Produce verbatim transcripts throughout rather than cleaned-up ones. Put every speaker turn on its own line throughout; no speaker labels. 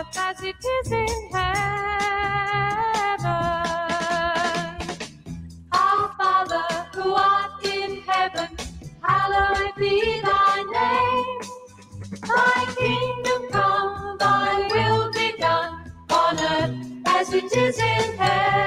earth as it is in heaven. Our Father who art in heaven, hallowed be thy name. Thy kingdom come, thy will be done, on earth as it is in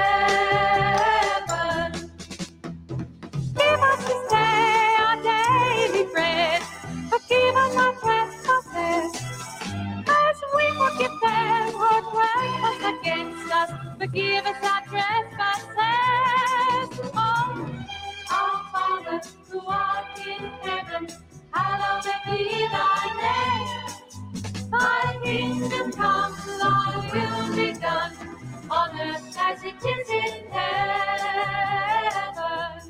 heaven. Give us this day our daily bread, forgive us our trespasses, as we forgive them who trespass against us. Forgive us our trespasses. Oh, our Father who art in heaven, hallowed be thy name. Thy kingdom come, thy will be done, on earth as it is in heaven.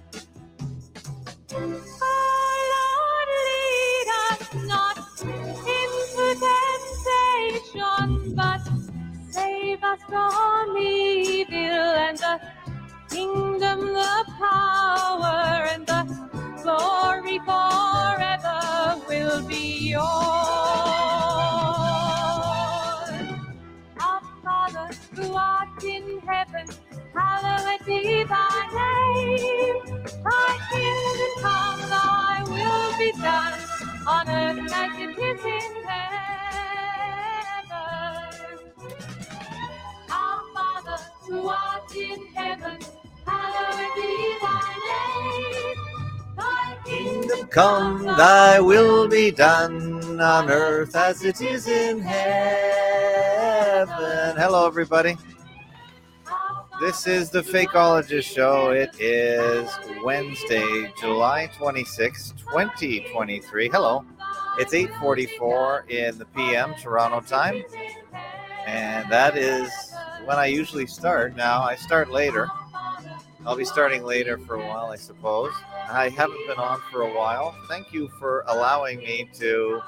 Oh Lord, lead us not into temptation, but save us from evil. And the kingdom, the power, and the glory forever will be yours. Our Father who art in heaven, hallowed be thy name. Thy kingdom come, thy will be done, on earth as it is in heaven. Our Father who art in heaven, hallowed be thy name. Thy kingdom
Come, thy will be done on earth as it is in heaven. Hello, everybody. This is the Fakeologist Show. It is Wednesday, July twenty-sixth, twenty twenty-three. Hello. It's eight forty-four in the P M Toronto time. And that is when I usually start. Now, I start later. I'll be starting later for a while, I suppose. I haven't been on for a while. Thank you for allowing me to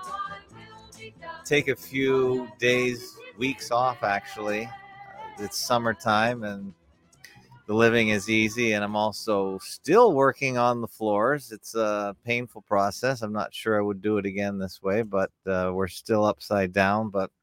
take a few days, weeks off, actually. It's summertime and the living is easy, and I'm also still working on the floors. It's a painful process. I'm not sure I would do it again this way, but uh, we're still upside down. But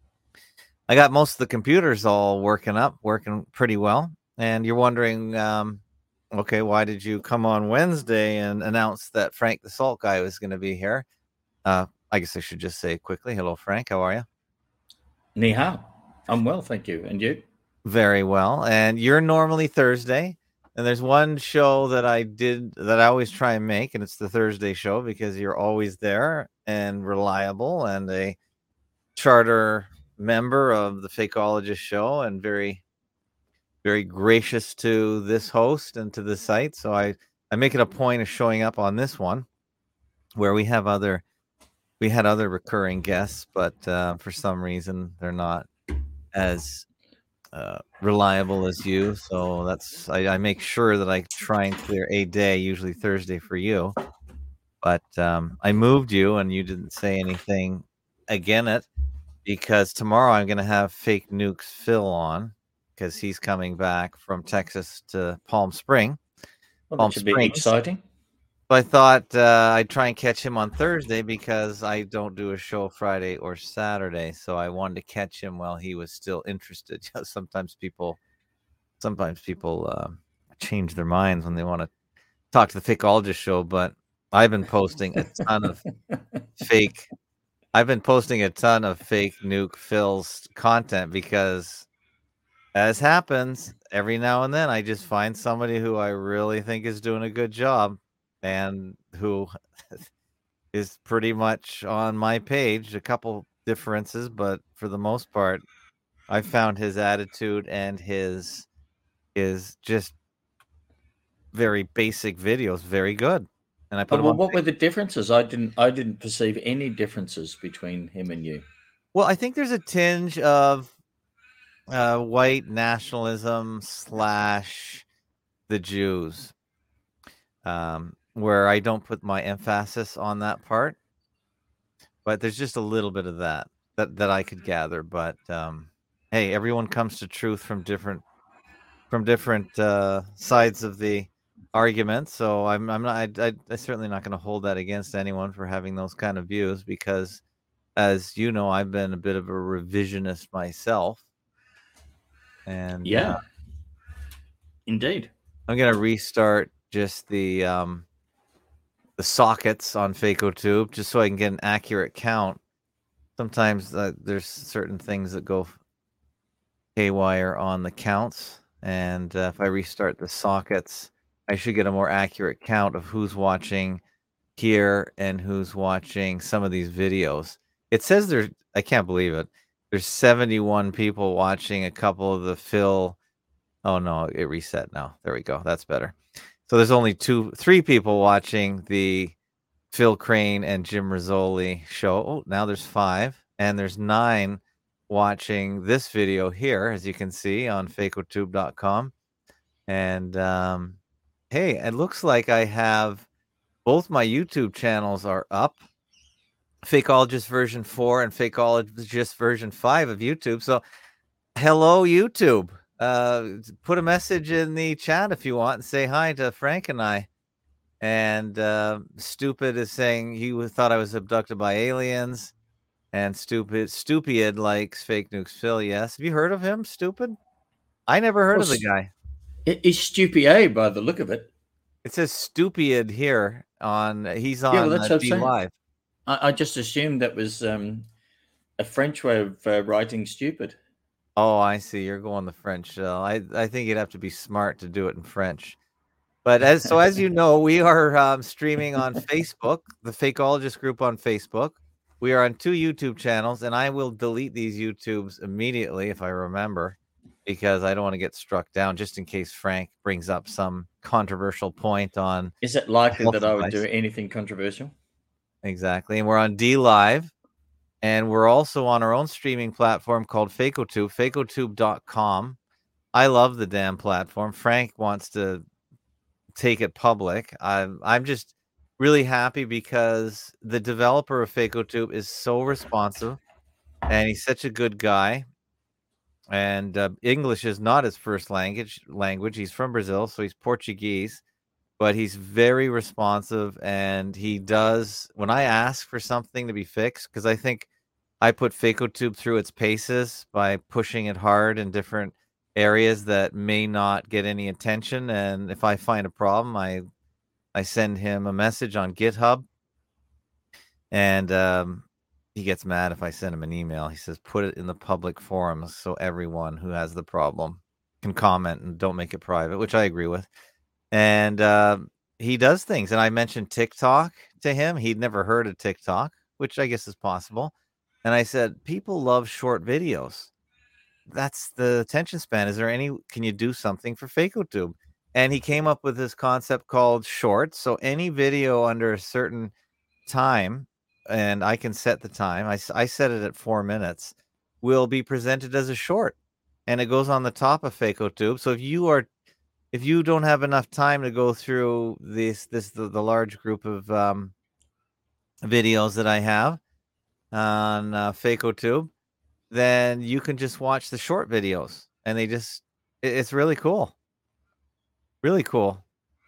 I got most of the computers all working up, working pretty well. And you're wondering, um, okay, why did you come on Wednesday and announce that Frank the Salt Guy was going to be here? Uh, I guess I should just say quickly, hello, Frank. How are you?
Ni hao. I'm well, thank you. And you?
Very well. And you're normally Thursday. And there's one show that I did that I always try and make, and it's the Thursday show because you're always there and reliable and a charter member of the Fakeologist Show and very, very gracious to this host and to the site. So I, I make it a point of showing up on this one where we have other, we had other recurring guests, but uh, for some reason they're not as uh, reliable as you. So that's, I, I make sure that I try and clear a day, usually Thursday for you. But um, I moved you and you didn't say anything again it because tomorrow I'm going to have Fake Nukes Phil on because he's coming back from Texas to Palm Spring.
Well,
Palm
that should be
Springs.
exciting.
So I thought uh, I'd try and catch him on Thursday because I don't do a show Friday or Saturday. So I wanted to catch him while he was still interested. sometimes people, sometimes people uh, change their minds when they want to talk to the Fakeologist Show. But I've been posting a ton of fake. I've been posting a ton of Fake Nuke Phil's content because, as happens every now and then, I just find somebody who I really think is doing a good job and who is pretty much on my page. A couple differences, but for the most part, I found his attitude and his his just very basic videos very good. And I put
Oh,
them
well,
on
what
Fake-
were the differences? I didn't. I didn't perceive any differences between him and you.
Well, I think there's a tinge of uh, white nationalism slash the Jews, um, where I don't put my emphasis on that part. But there's just a little bit of that that, that I could gather. But um, hey, everyone comes to truth from different from different uh, sides of the argument. So I'm I'm not I, I, I'm certainly not going to hold that against anyone for having those kind of views because as you know, I've been a bit of a revisionist myself. And
Yeah,
uh,
indeed.
I'm going to restart just the um, the sockets on FacoTube just so I can get an accurate count. Sometimes uh, there's certain things that go haywire on the counts. And uh, if I restart the sockets, I should get a more accurate count of who's watching here and who's watching some of these videos. It says there's, I can't believe it. There's seventy-one people watching a couple of the Phil. Oh no, it reset now. There we go. That's better. So there's only two, three people watching the Phil Crane and Jim Rizzoli show. Oh, now there's five, and there's nine watching this video here, as you can see on Facotube dot com. And um, hey, it looks like I have both my YouTube channels are up. Fakeologist version four and Fakeologist version five of YouTube. So hello, YouTube. Uh, put a message in the chat if you want and say hi to Frank and I. And uh, Stupid is saying he thought I was abducted by aliens. And Stupid Stupid likes Fake Nukes Phil. Yes. Have you heard of him, Stupid? I never heard
Well,
of the guy.
He's Stupid by the look of it.
It says Stupid here on. He's on
Yeah, well, that's
uh,
what I'm
D
saying.
Live.
I, I just assumed that was um, a French way of uh, writing stupid.
Oh, I see. You're going the French. Uh, I I think you'd have to be smart to do it in French. But as so as you know, we are um, streaming on Facebook, the Fakeologist group on Facebook. We are on two YouTube channels, and I will delete these YouTubes immediately if I remember, because I don't want to get struck down just in case Frank brings up some controversial point on.
Is it likely
health
that I would do
advice.
anything controversial?
Exactly. And we're on D Live. And we're also on our own streaming platform called Facotube, Facotube dot com. I love the damn platform. Frank wants to take it public. I'm I'm just really happy because the developer of Facotube is so responsive, and he's such a good guy. And uh, English is not his first language. Language. He's from Brazil, so he's Portuguese, but he's very responsive, and he does when I ask for something to be fixed, because I think I put Facotube through its paces by pushing it hard in different areas that may not get any attention. And if I find a problem, I I send him a message on GitHub, and um, he gets mad if I send him an email. He says, put it in the public forums so everyone who has the problem can comment and don't make it private, which I agree with. And uh, he does things. And I mentioned TikTok to him. He'd never heard of TikTok, which I guess is possible. And I said, people love short videos. That's the attention span. Is there any, can you do something for Facotube? And he came up with this concept called shorts. So any video under a certain time, and I can set the time, I, I set it at four minutes, will be presented as a short. And it goes on the top of Facotube. So if you are, if you don't have enough time to go through this, this, the, the large group of um, videos that I have on uh, Facotube, then you can just watch the short videos, and they just, it, it's really cool. Really cool.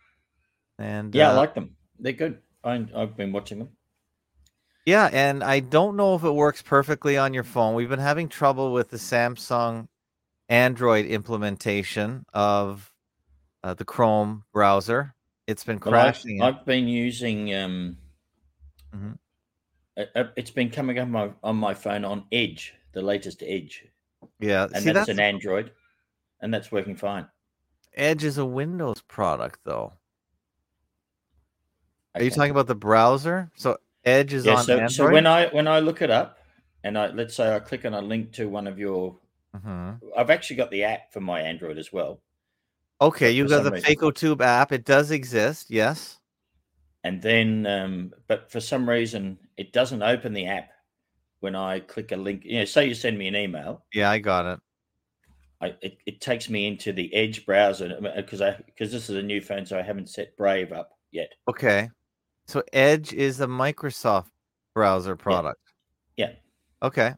And
yeah,
uh,
I like them. They're good. I, I've been watching them.
Yeah, and I don't know if it works perfectly on your phone. We've been having trouble with the Samsung Android implementation of uh, the Chrome browser. It's been
Well, I've,
crashing.
I've been using. Um,
Mhm.
it, it's been coming up on my, on my phone on Edge, the latest Edge.
Yeah,
And
see,
that's,
that's
an Android, and that's working fine.
Edge is a Windows product, though. Are
Okay.
you talking about the browser? So Edge is
Yeah.
on
So,
Android.
so when I when I look it up, and I let's say I click on a link to one of your,
Mhm.
I've actually got the app for my Android as well.
Okay,
But
you
for
got
some
the
reason-
Facotube app. It does exist, yes.
And then, um, but for some reason, it doesn't open the app when I click a link. You know, say you send me an email,
Yeah, I got it.
I, it, it takes me into the Edge browser because I because this is a new phone, so I haven't set Brave up yet.
Okay. So Edge is a Microsoft browser product.
Yeah.
Okay.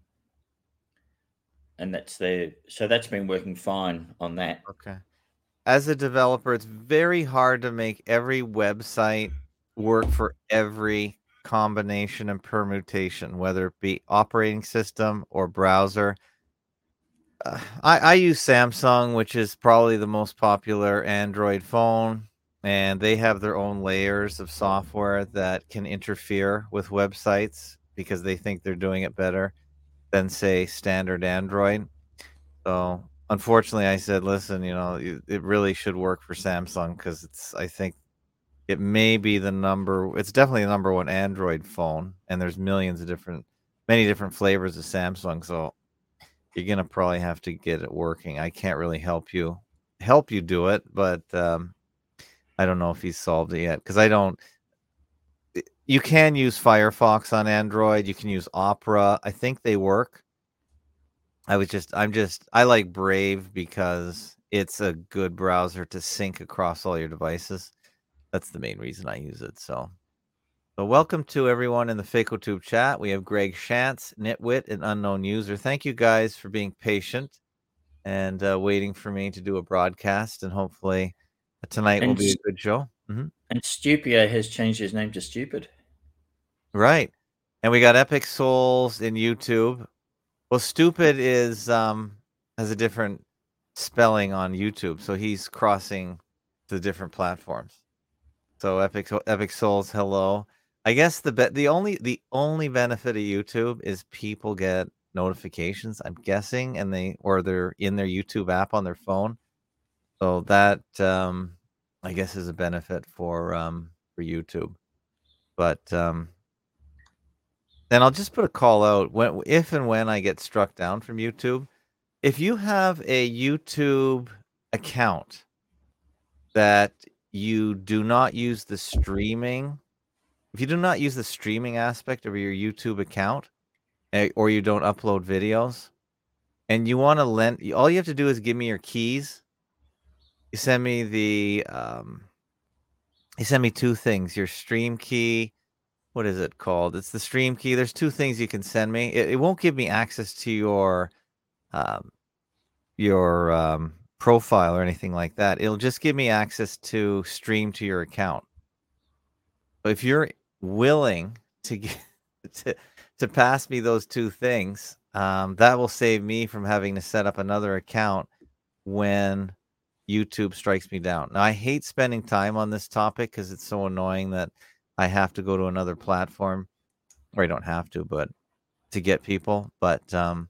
And that's the so that's been working fine on that.
Okay. As a developer, it's very hard to make every website work for every combination and permutation, whether it be operating system or browser. Uh, I, I use Samsung, which is probably the most popular Android phone, and they have their own layers of software that can interfere with websites because they think they're doing it better than, say, standard Android. So, unfortunately, I said, listen, you know, it, it really should work for Samsung because it's, I think it may be the number, it's definitely the number one Android phone, and there's millions of different, many different flavors of Samsung. So, you're gonna probably have to get it working. I can't really help you help you do it, but um, I don't know if he's solved it yet because I don't. You can use Firefox on Android. You can use Opera. I think they work. I was just, I'm just, I like Brave because it's a good browser to sync across all your devices. That's the main reason I use it. So. So welcome to everyone in the FacoTube chat. We have Greg Shantz, Nitwit, and Unknown User. Thank you guys for being patient and uh, waiting for me to do a broadcast. And hopefully tonight
And
will be a
s-
good show. Mhm.
And Stupio has changed his name to Stupid.
Right. And we got Epic Souls in YouTube. Well, Stupid is um, has a different spelling on YouTube. So he's crossing the different platforms. So Epic Epic Souls, hello. I guess the be- the only the only benefit of YouTube is people get notifications, I'm guessing, and they or they're in their YouTube app on their phone. So that um, I guess is a benefit for um, for YouTube. But um, then I'll just put a call out when if and when I get struck down from YouTube. If you have a YouTube account that you do not use the streaming If you do not use the streaming aspect of your YouTube account, eh, or you don't upload videos, and you want to lend, all you have to do is give me your keys. You send me the, um, you send me two things: your stream key. What is it called? It's the stream key. There's two things you can send me. It, it won't give me access to your, um, your um, profile or anything like that. It'll just give me access to stream to your account. But if you're willing to get to to pass me those two things, um, that will save me from having to set up another account when YouTube strikes me down. Now, I hate spending time on this topic because it's so annoying that I have to go to another platform, or I don't have to, but to get people. But um,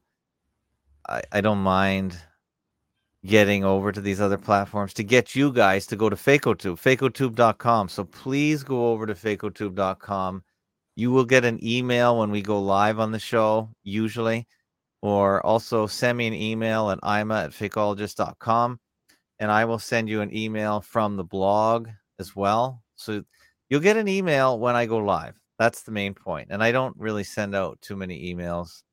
I, I don't mind getting over to these other platforms to get you guys to go to FacoTube, FacoTube dot com. So please go over to FacoTube dot com. You will get an email when we go live on the show, usually, or also send me an email at ima at fakeologist dot com, and I will send you an email from the blog as well. So you'll get an email when I go live. That's the main point. And I don't really send out too many emails,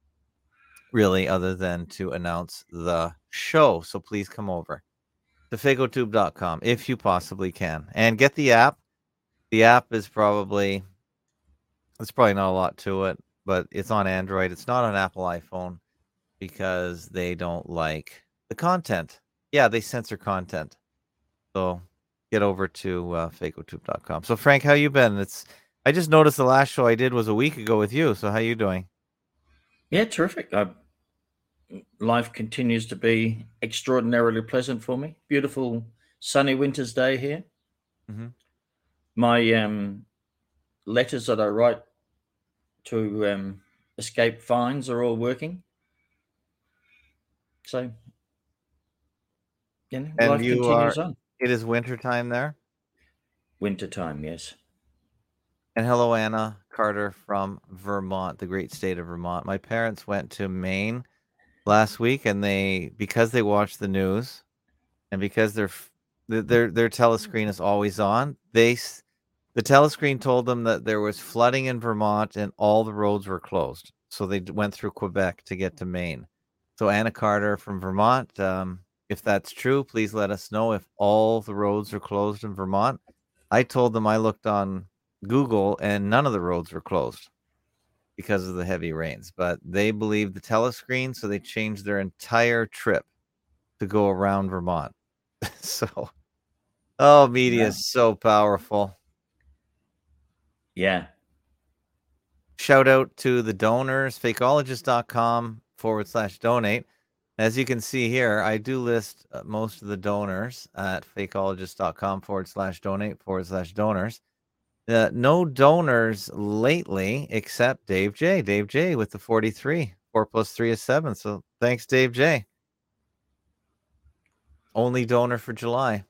really, other than to announce the show. So please come over to FacoTube dot com if you possibly can. And get the app. The app is probably, there's probably not a lot to it, but it's on Android. It's not on Apple iPhone because they don't like the content. Yeah, they censor content. So get over to uh, FacoTube dot com. So Frank, how you been? It's I just noticed the last show I did was a week ago with you. So how you doing?
Yeah, terrific. I, life continues to be extraordinarily pleasant for me. Beautiful sunny winter's day here.
Mm-hmm.
My um, letters that I write to um, escape fines are all working. So, you know,
And
life
you
continues
are,
on.
it is winter time there?
Winter time, yes.
And hello, Anna Carter from Vermont, the great state of Vermont. My parents went to Maine last week, and they, because they watch the news, and because their their their telescreen is always on, they the telescreen told them that there was flooding in Vermont and all the roads were closed. So they went through Quebec to get to Maine. So Anna Carter from Vermont, um, if that's true, please let us know if all the roads are closed in Vermont. I told them I looked on Google and none of the roads were closed because of the heavy rains, but they believe the telescreen, so they changed their entire trip to go around Vermont. So, oh, media
Yeah.
is so powerful.
Yeah.
shout out to the donors, fakeologist.com forward slash donate. As you can see here, I do list uh, most of the donors at fakeologist.com forward slash donate forward slash donors. Uh, no donors lately except Dave J. Dave J with the forty-three. Four plus three is seven. So thanks, Dave J. Only donor for July.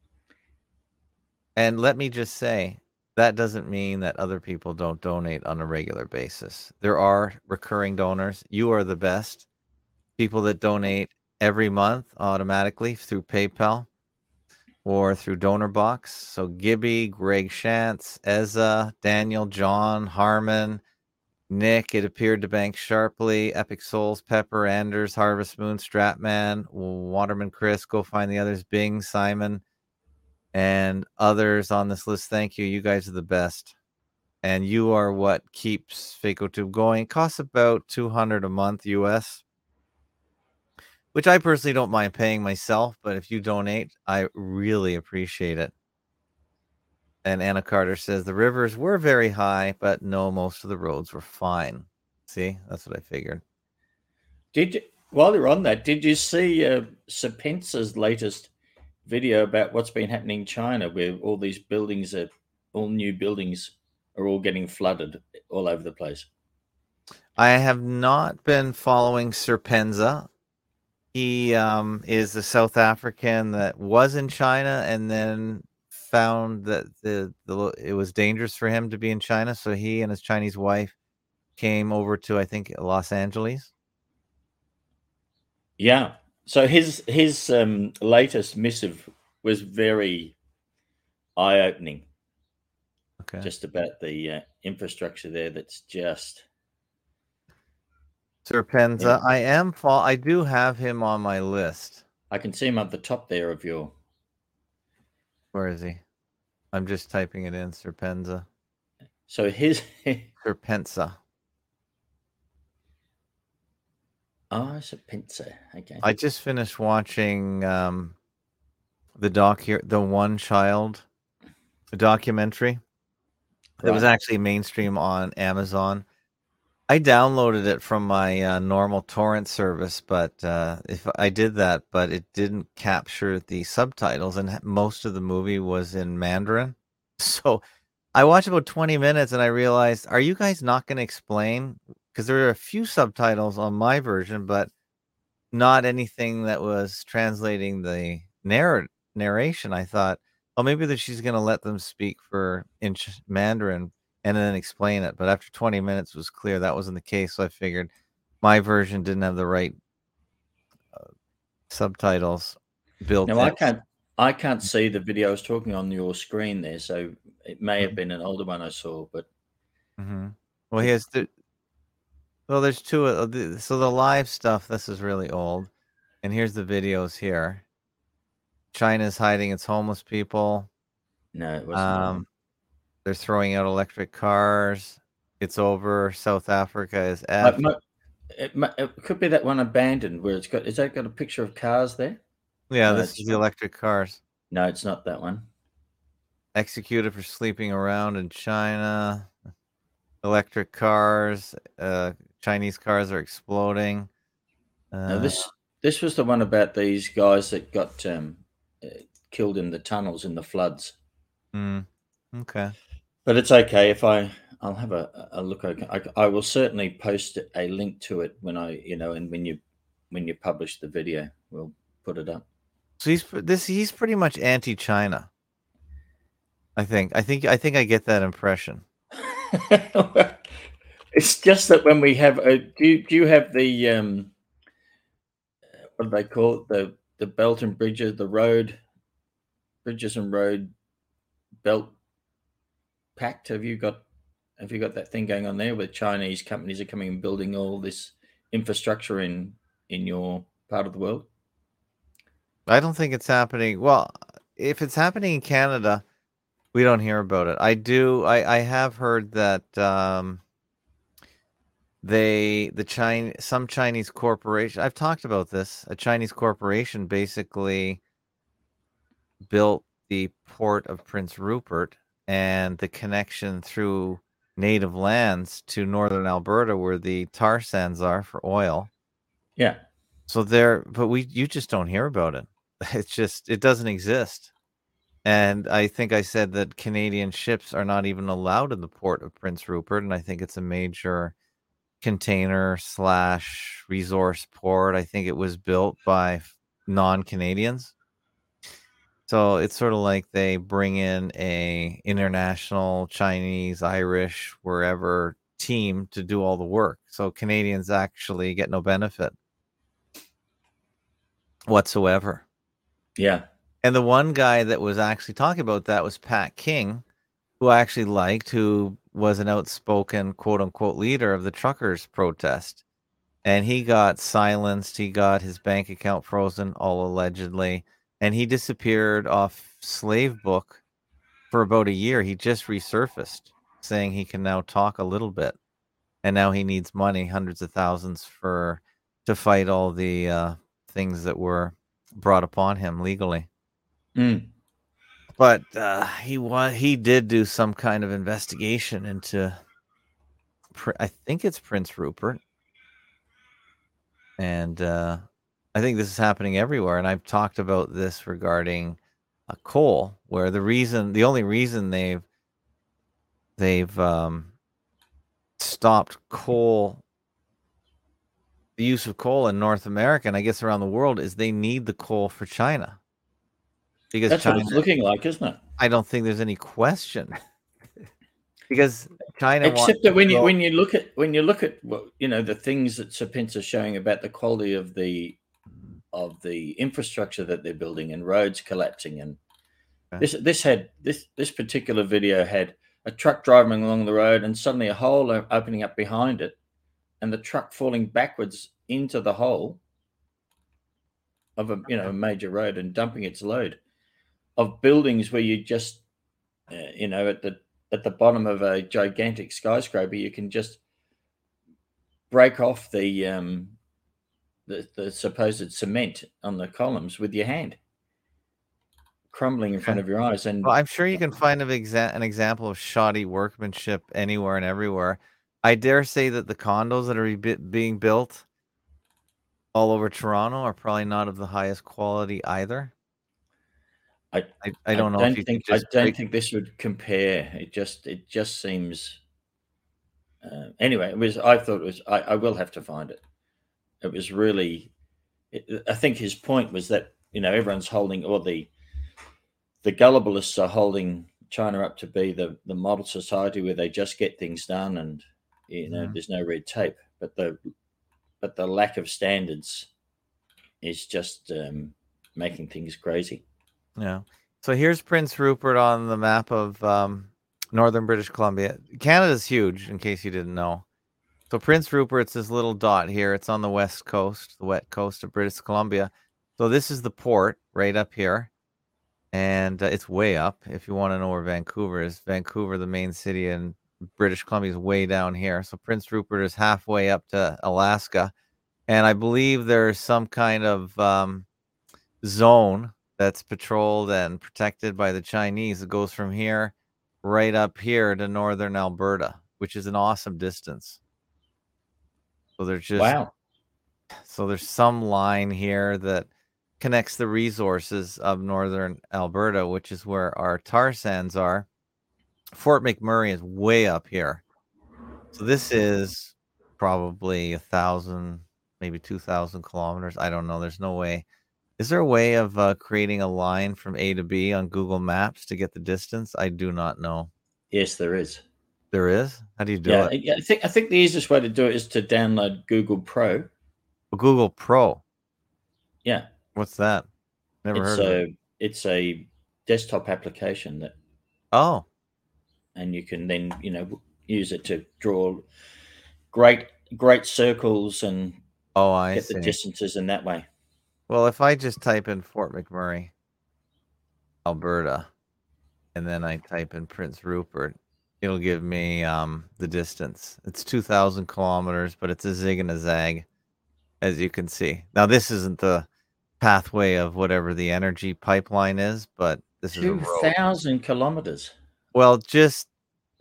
And let me just say, that doesn't mean that other people don't donate on a regular basis. There are recurring donors. You are the best. People that donate every month automatically through PayPal or through DonorBox. So Gibby, Greg Shantz, Ezza, Daniel, John, Harmon, Nick, It Appeared to Bank Sharply, Epic Souls, Pepper, Anders, Harvest Moon, Stratman, Waterman Chris, go find the others, Bing, Simon, and others on this list. Thank you. You guys are the best. And you are what keeps FakeoTube going. It costs about two hundred dollars a month U S, which I personally don't mind paying myself, but if you donate, I really appreciate it. And Anna Carter says the rivers were very high, but no, most of the roads were fine. See, that's what I figured.
Did you, while you're on that, did you see uh, Sapensa's latest video about what's been happening in China, where all these buildings are, all new buildings are all getting flooded all over the place?
I have not been following Serpenza. He um, is a South African that was in China and then found that the, the it was dangerous for him to be in China, so he and his Chinese wife came over to, I think, Los Angeles.
Yeah. So his his um, latest missive was very eye-opening.
Okay.
Just about the uh, infrastructure there. That's just
Serpenza.
Yeah.
I am. Fall. I do have him on my list.
I can see him at the top there of your.
Where is he? I'm just typing it in. Serpenza.
So his.
Serpenza.
Ah, oh, Serpenza. Okay.
I just finished watching um, the doc here, the One Child, the documentary. It
Right.
was actually mainstream on Amazon. I downloaded it from my uh, normal torrent service, but uh, if I did that, but it didn't capture the subtitles, and most of the movie was in Mandarin. So I watched about twenty minutes, and I realized, are you guys not going to explain? Because there are a few subtitles on my version, but not anything that was translating the narr- narration. I thought, oh, maybe that she's going to let them speak for in Mandarin and then explain it. But after twenty minutes, it was clear that wasn't the case. So I figured my version didn't have the right uh, subtitles built
Now
in.
I can't. I can't see the video I was talking on your screen there, so it may have been an older one I saw. But
mm-hmm. Well, he has. The, well, there's two. Uh, the, so the live stuff. This is really old, and here's the videos here. China's hiding its homeless people.
No, it wasn't.
Um, they're throwing out electric cars. It's over. South Africa is at.
It, it, it could be that one abandoned where it's got. Is that got a picture of cars there?
Yeah,
no,
this is the electric cars.
No, it's not that one.
Executed for sleeping around in China. Electric cars. Uh, Chinese cars are exploding. Uh,
no, this this was the one about these guys that got um, uh, killed in the tunnels in the floods.
Mm, okay.
But it's okay if I I'll have a, a look. I, I will certainly post a link to it when I you know and when you when you publish the video, we'll put it up.
So he's this he's pretty much anti-China. I think. I think I think I get that impression.
It's just that when we have a, do you, do you have the um what do they call it, the the belt and bridges, the road bridges and road belt pact? Have you got have you got that thing going on there where Chinese companies are coming and building all this infrastructure in in your part of the world?
I don't think it's happening. Well, if it's happening in Canada, we don't hear about it. I do. I, I have heard that um, they, the China, some Chinese corporation. I've talked about this. A Chinese corporation basically built the port of Prince Rupert and the connection through native lands to northern Alberta where the tar sands are for oil.
Yeah.
So there, but we you just don't hear about it. It's just it doesn't exist. And I think I said that Canadian ships are not even allowed in the port of Prince Rupert, and I think it's a major container slash resource port. I think it was built by non-Canadians. So it's sort of like they bring in a international Chinese, Irish, wherever team to do all the work. So Canadians actually get no benefit whatsoever.
Yeah.
And the one guy that was actually talking about that was Pat King, who I actually liked, who was an outspoken quote unquote leader of the truckers protest. And he got silenced. He got his bank account frozen, all allegedly. And he disappeared off Slave Book for about a year. He just resurfaced, saying he can now talk a little bit. And now he needs money, hundreds of thousands, for to fight all the uh, things that were brought upon him legally.
Mm.
But uh, he wa- he did do some kind of investigation into, I think it's Prince Rupert. And uh, I think this is happening everywhere. And I've talked about this regarding uh, coal, where the reason, the only reason they've they've um, stopped coal, the use of coal in North America, and I guess around the world, is they need the coal for China. Because
That's
China,
what it's looking like, isn't it?
I don't think there's any question. Because China,
except that when you when you look at when you look at what you know the things that Serpents are showing about the quality of the of the infrastructure that they're building and roads collapsing, and okay. this this had this this particular video had a truck driving along the road and suddenly a hole opening up behind it, and the truck falling backwards into the hole of a you know a major road and dumping its load, of buildings where you just uh, you know at the at the bottom of a gigantic skyscraper you can just break off the um the, the supposed cement on the columns with your hand, crumbling in front of your eyes. And
well, I'm sure you can find an, exa- an example of shoddy workmanship anywhere and everywhere. I dare say that the condos that are be- being built all over Toronto are probably not of the highest quality either.
I,
I, I don't
I
know.
Don't
if you
think,
just
I don't
break...
think this would compare. It just it just seems. Uh, anyway, it was. I thought it was. I, I will have to find it. It was really. It, I think his point was that you know everyone's holding, or the the gullibilists are holding China up to be the the model society where they just get things done and you know mm. there's no red tape. But the but the lack of standards is just um, making things crazy.
Yeah. So here's Prince Rupert on the map of um, northern British Columbia. Canada's huge, in case you didn't know. So Prince Rupert's this little dot here. It's on the west coast, the wet coast of British Columbia. So this is the port right up here. And uh, it's way up. If you want to know where Vancouver is, Vancouver, the main city in British Columbia, is way down here. So Prince Rupert is halfway up to Alaska. And I believe there's some kind of um, zone that's patrolled and protected by the Chinese. It goes from here right up here to northern Alberta, which is an awesome distance. So there's just
wow.
So there's some line here that connects the resources of northern Alberta, which is where our tar sands are. Fort McMurray is way up here. So this is probably a thousand, maybe two thousand kilometers. I don't know. There's no way. Is there a way of uh, creating a line from A to B on Google Maps to get the distance? I do not know.
Yes, there is.
There is? How do you do
yeah,
it?
Yeah, I think I think the easiest way to do it is to download Google Pro.
Well, Google Pro?
Yeah.
What's that? Never
it's
heard
a,
of it.
It's a desktop application that.
Oh.
And you can then, you know, use it to draw great, great circles and
oh, I
get
see.
the distances in that way.
Well, if I just type in Fort McMurray, Alberta, and then I type in Prince Rupert, it'll give me um, the distance. It's two thousand kilometers, but it's a zig and a zag, as you can see. Now, this isn't the pathway of whatever the energy pipeline is, but this is a road.
two thousand kilometers.
Well, just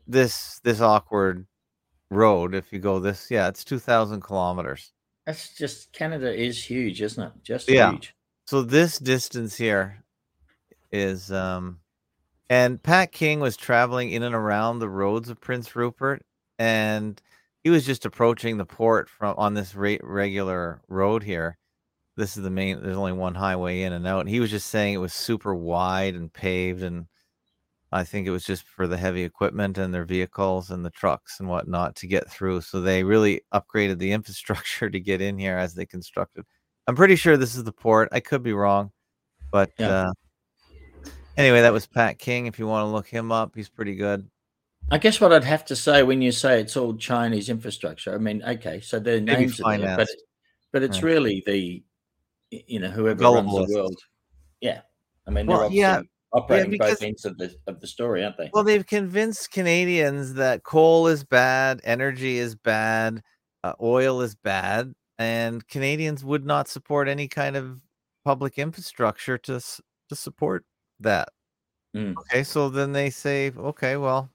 this this awkward road. If you go this, yeah, it's two thousand kilometers.
That's just Canada is huge, isn't it? Just
Yeah.
huge.
So this distance here is um, and Pat King was traveling in and around the roads of Prince Rupert, and he was just approaching the port from on this re- regular road here. This is the main. There's only one highway in and out. And he was just saying it was super wide and paved, and I think it was just for the heavy equipment and their vehicles and the trucks and whatnot to get through. So they really upgraded the infrastructure to get in here as they constructed. I'm pretty sure this is the port. I could be wrong, but
Yeah.
uh, anyway, that was Pat King. If you want to look him up, he's pretty good.
I guess what I'd have to say when you say it's all Chinese infrastructure, I mean, okay, so their
Maybe
names are there, but
finance.
but it's
Right.
really the y- you know whoever runs the
Globalists.
world. Yeah, I mean they're
Well,
obviously
yeah,
operating
because-
both ends of the of the story, aren't they?
Well, they've convinced Canadians that coal is bad, energy is bad, uh, oil is bad, and Canadians would not support any kind of public infrastructure to s- to support that.
Mm.
Okay, so then they say, okay, well,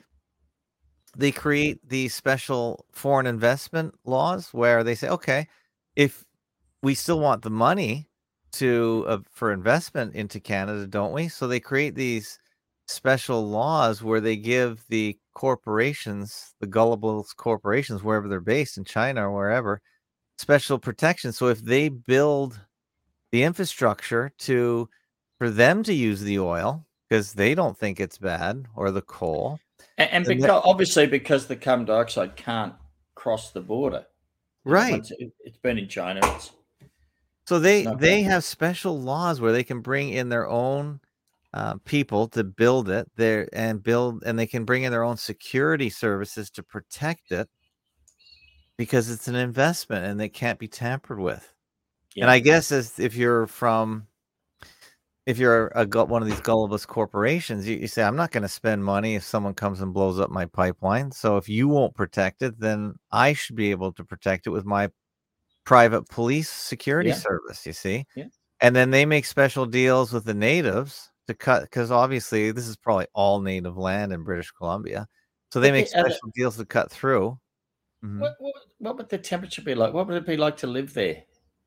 they create these special foreign investment laws where they say, okay, if we still want the money to uh, for investment into Canada, don't we? So they create these special laws where they give the corporations, the gullible corporations, wherever they're based in China or wherever, special protection. So if they build the infrastructure to for them to use the oil because they don't think it's bad or the coal,
And, and
And
because obviously because the carbon dioxide can't cross the border, you know,
right?
once it, it's been in China, it's
So they
not
they
gonna-
have special laws where they can bring in their own uh, people to build it there and build, and they can bring in their own security services to protect it because it's an investment and it can't be tampered with.
yeah.
And I guess as if you're from, if you're a gu- one of these gullible corporations, you, you say, I'm not going to spend money if someone comes and blows up my pipeline. So if you won't protect it, then I should be able to protect it with my private police security
Yeah.
service, you see?
Yeah.
And then they make special deals with the natives to cut, because obviously this is probably all native land in British Columbia. So they
But
make
the other-
special deals to cut through. Mhm.
what, what what would the temperature be like? What would it be like to live there?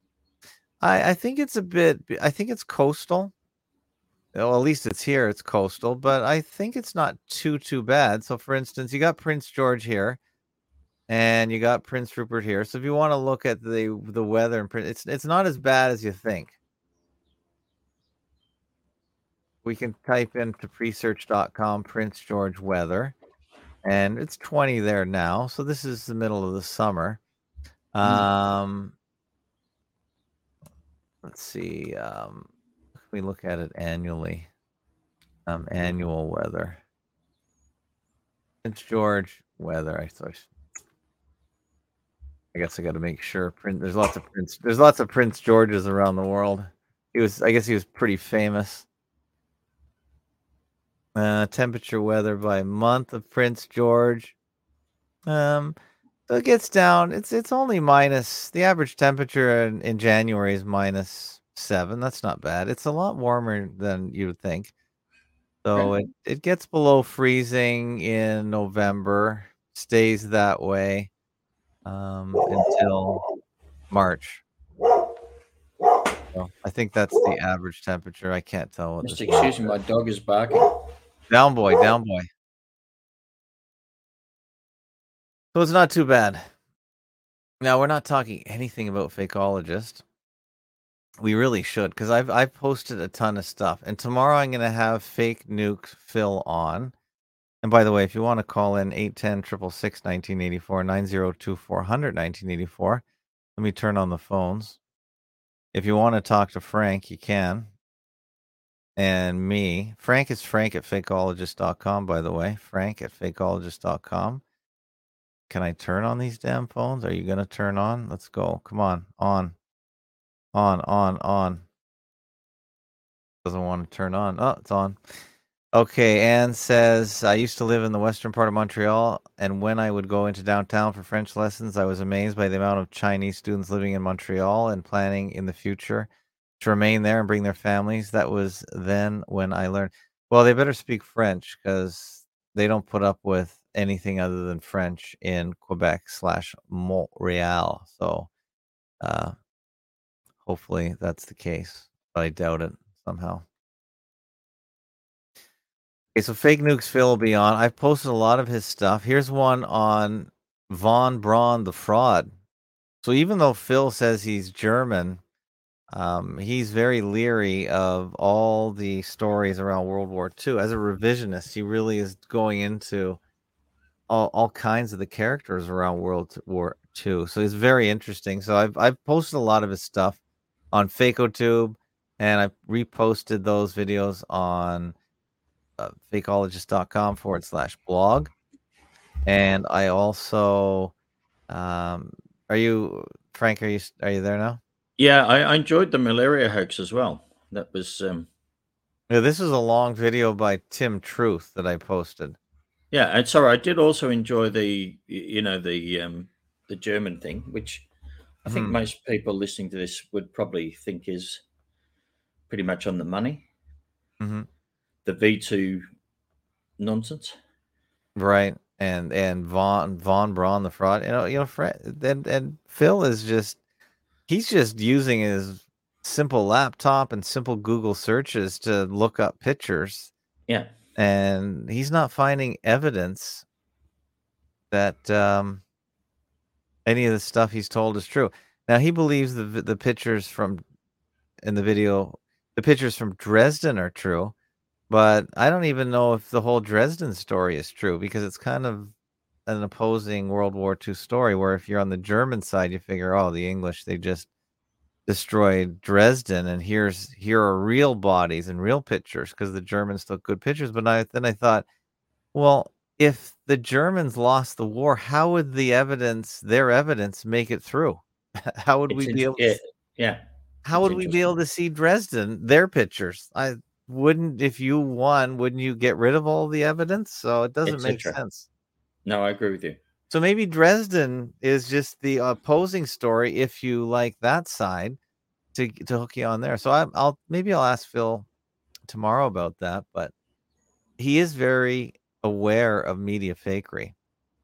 I, I think it's a bit, I think it's coastal. Well, at least it's here, it's coastal, but I think it's not too, too bad. So for instance, you got Prince George here. And you got Prince Rupert here. So if you want to look at the the weather and Prince, it's it's not as bad as you think. We can type into presearch dot com Prince George weather, and it's twenty there now. So this is the middle of the summer. Um, let's see. Um, we look at it annually. Um, annual weather. Prince George weather. I thought. I guess I got to make sure. Prince, there's lots of Prince. There's lots of Prince Georges around the world. He was. I guess he was pretty famous. Uh, temperature weather by month of Prince George. Um, so it gets down. It's it's only minus. The average temperature in, in January is minus seven. That's not bad. It's a lot warmer than you would think. So it, it gets below freezing in November. Stays that way um, until March. So I think that's the average temperature. I can't tell what
Just
this
excuse me, my dog is barking.
Down boy, down boy. So it's not too bad. Now we're not talking anything about Fakeologist. We really should, because I've I've posted a ton of stuff, and tomorrow I'm gonna have Fake Nuke Phil on. And by the way, if you want to call in eight one zero, six six six, nineteen eighty-four, nine zero two, four hundred, nineteen eighty-four. Let me turn on the phones. If you want to talk to Frank, you can. And me. Frank is Frank at fakeologist dot com, by the way. Frank at fakeologist dot com. Can I turn on these damn phones? Are you going to turn on? Let's go. Come on. On. On, on, on. Doesn't want to turn on. Oh, it's on. Okay, Anne says, I used to live in the western part of Montreal, and when I would go into downtown for French lessons, I was amazed by the amount of Chinese students living in Montreal and planning in the future to remain there and bring their families. That was then when I learned. Well, they better speak French, because they don't put up with anything other than French in Quebec slash Montreal. So uh, hopefully that's the case, but I doubt it somehow. Okay, so Fake Nukes Phil will be on. I've posted a lot of his stuff. Here's one on Von Braun the fraud. So even though Phil says he's German, um, he's very leery of all the stories around World War Two. As a revisionist, he really is going into all, all kinds of the characters around World War Two. So it's very interesting. So I've I've posted a lot of his stuff on FakeOTube, and I've reposted those videos on uh, fakeologist.com forward slash blog. And I also, um, are you, Frank, are you, are you there now?
Yeah, I, I enjoyed the malaria hoax as well. That was, um,
yeah, this is a long video by Tim Truth that I posted.
Yeah, and sorry, I did also enjoy the, you know, the, um, the German thing, which I think
Hmm.
most people listening to this would probably think is pretty much on the money.
Mm-hmm.
The V two nonsense.
Right. And and Von Von Braun the fraud. You know, you know, Fred, and and Phil is just he's just using his simple laptop and simple Google searches to look up pictures.
Yeah.
And he's not finding evidence that um any of the stuff he's told is true. Now he believes the the pictures from in the video, the pictures from Dresden are true. But I don't even know if the whole Dresden story is true, because it's kind of an opposing World War Two story where if you're on the German side, you figure, oh, the English, they just destroyed Dresden, and here's here are real bodies and real pictures because the Germans took good pictures. But I, then I thought, well, if the Germans lost the war, how would the evidence, their evidence, make it through? How would
It's
we
in-
be able
yeah,
to,
yeah.
how
It's
would we be able to see Dresden, their pictures? I wouldn't, if you won, wouldn't you get rid of all the evidence? So it doesn't
Et
make
cetera.
sense.
No, I agree with you.
So maybe Dresden is just the opposing story if you like that side to to hook you on there. So I, I'll maybe I'll ask Phil tomorrow about that, but he is very aware of media fakery,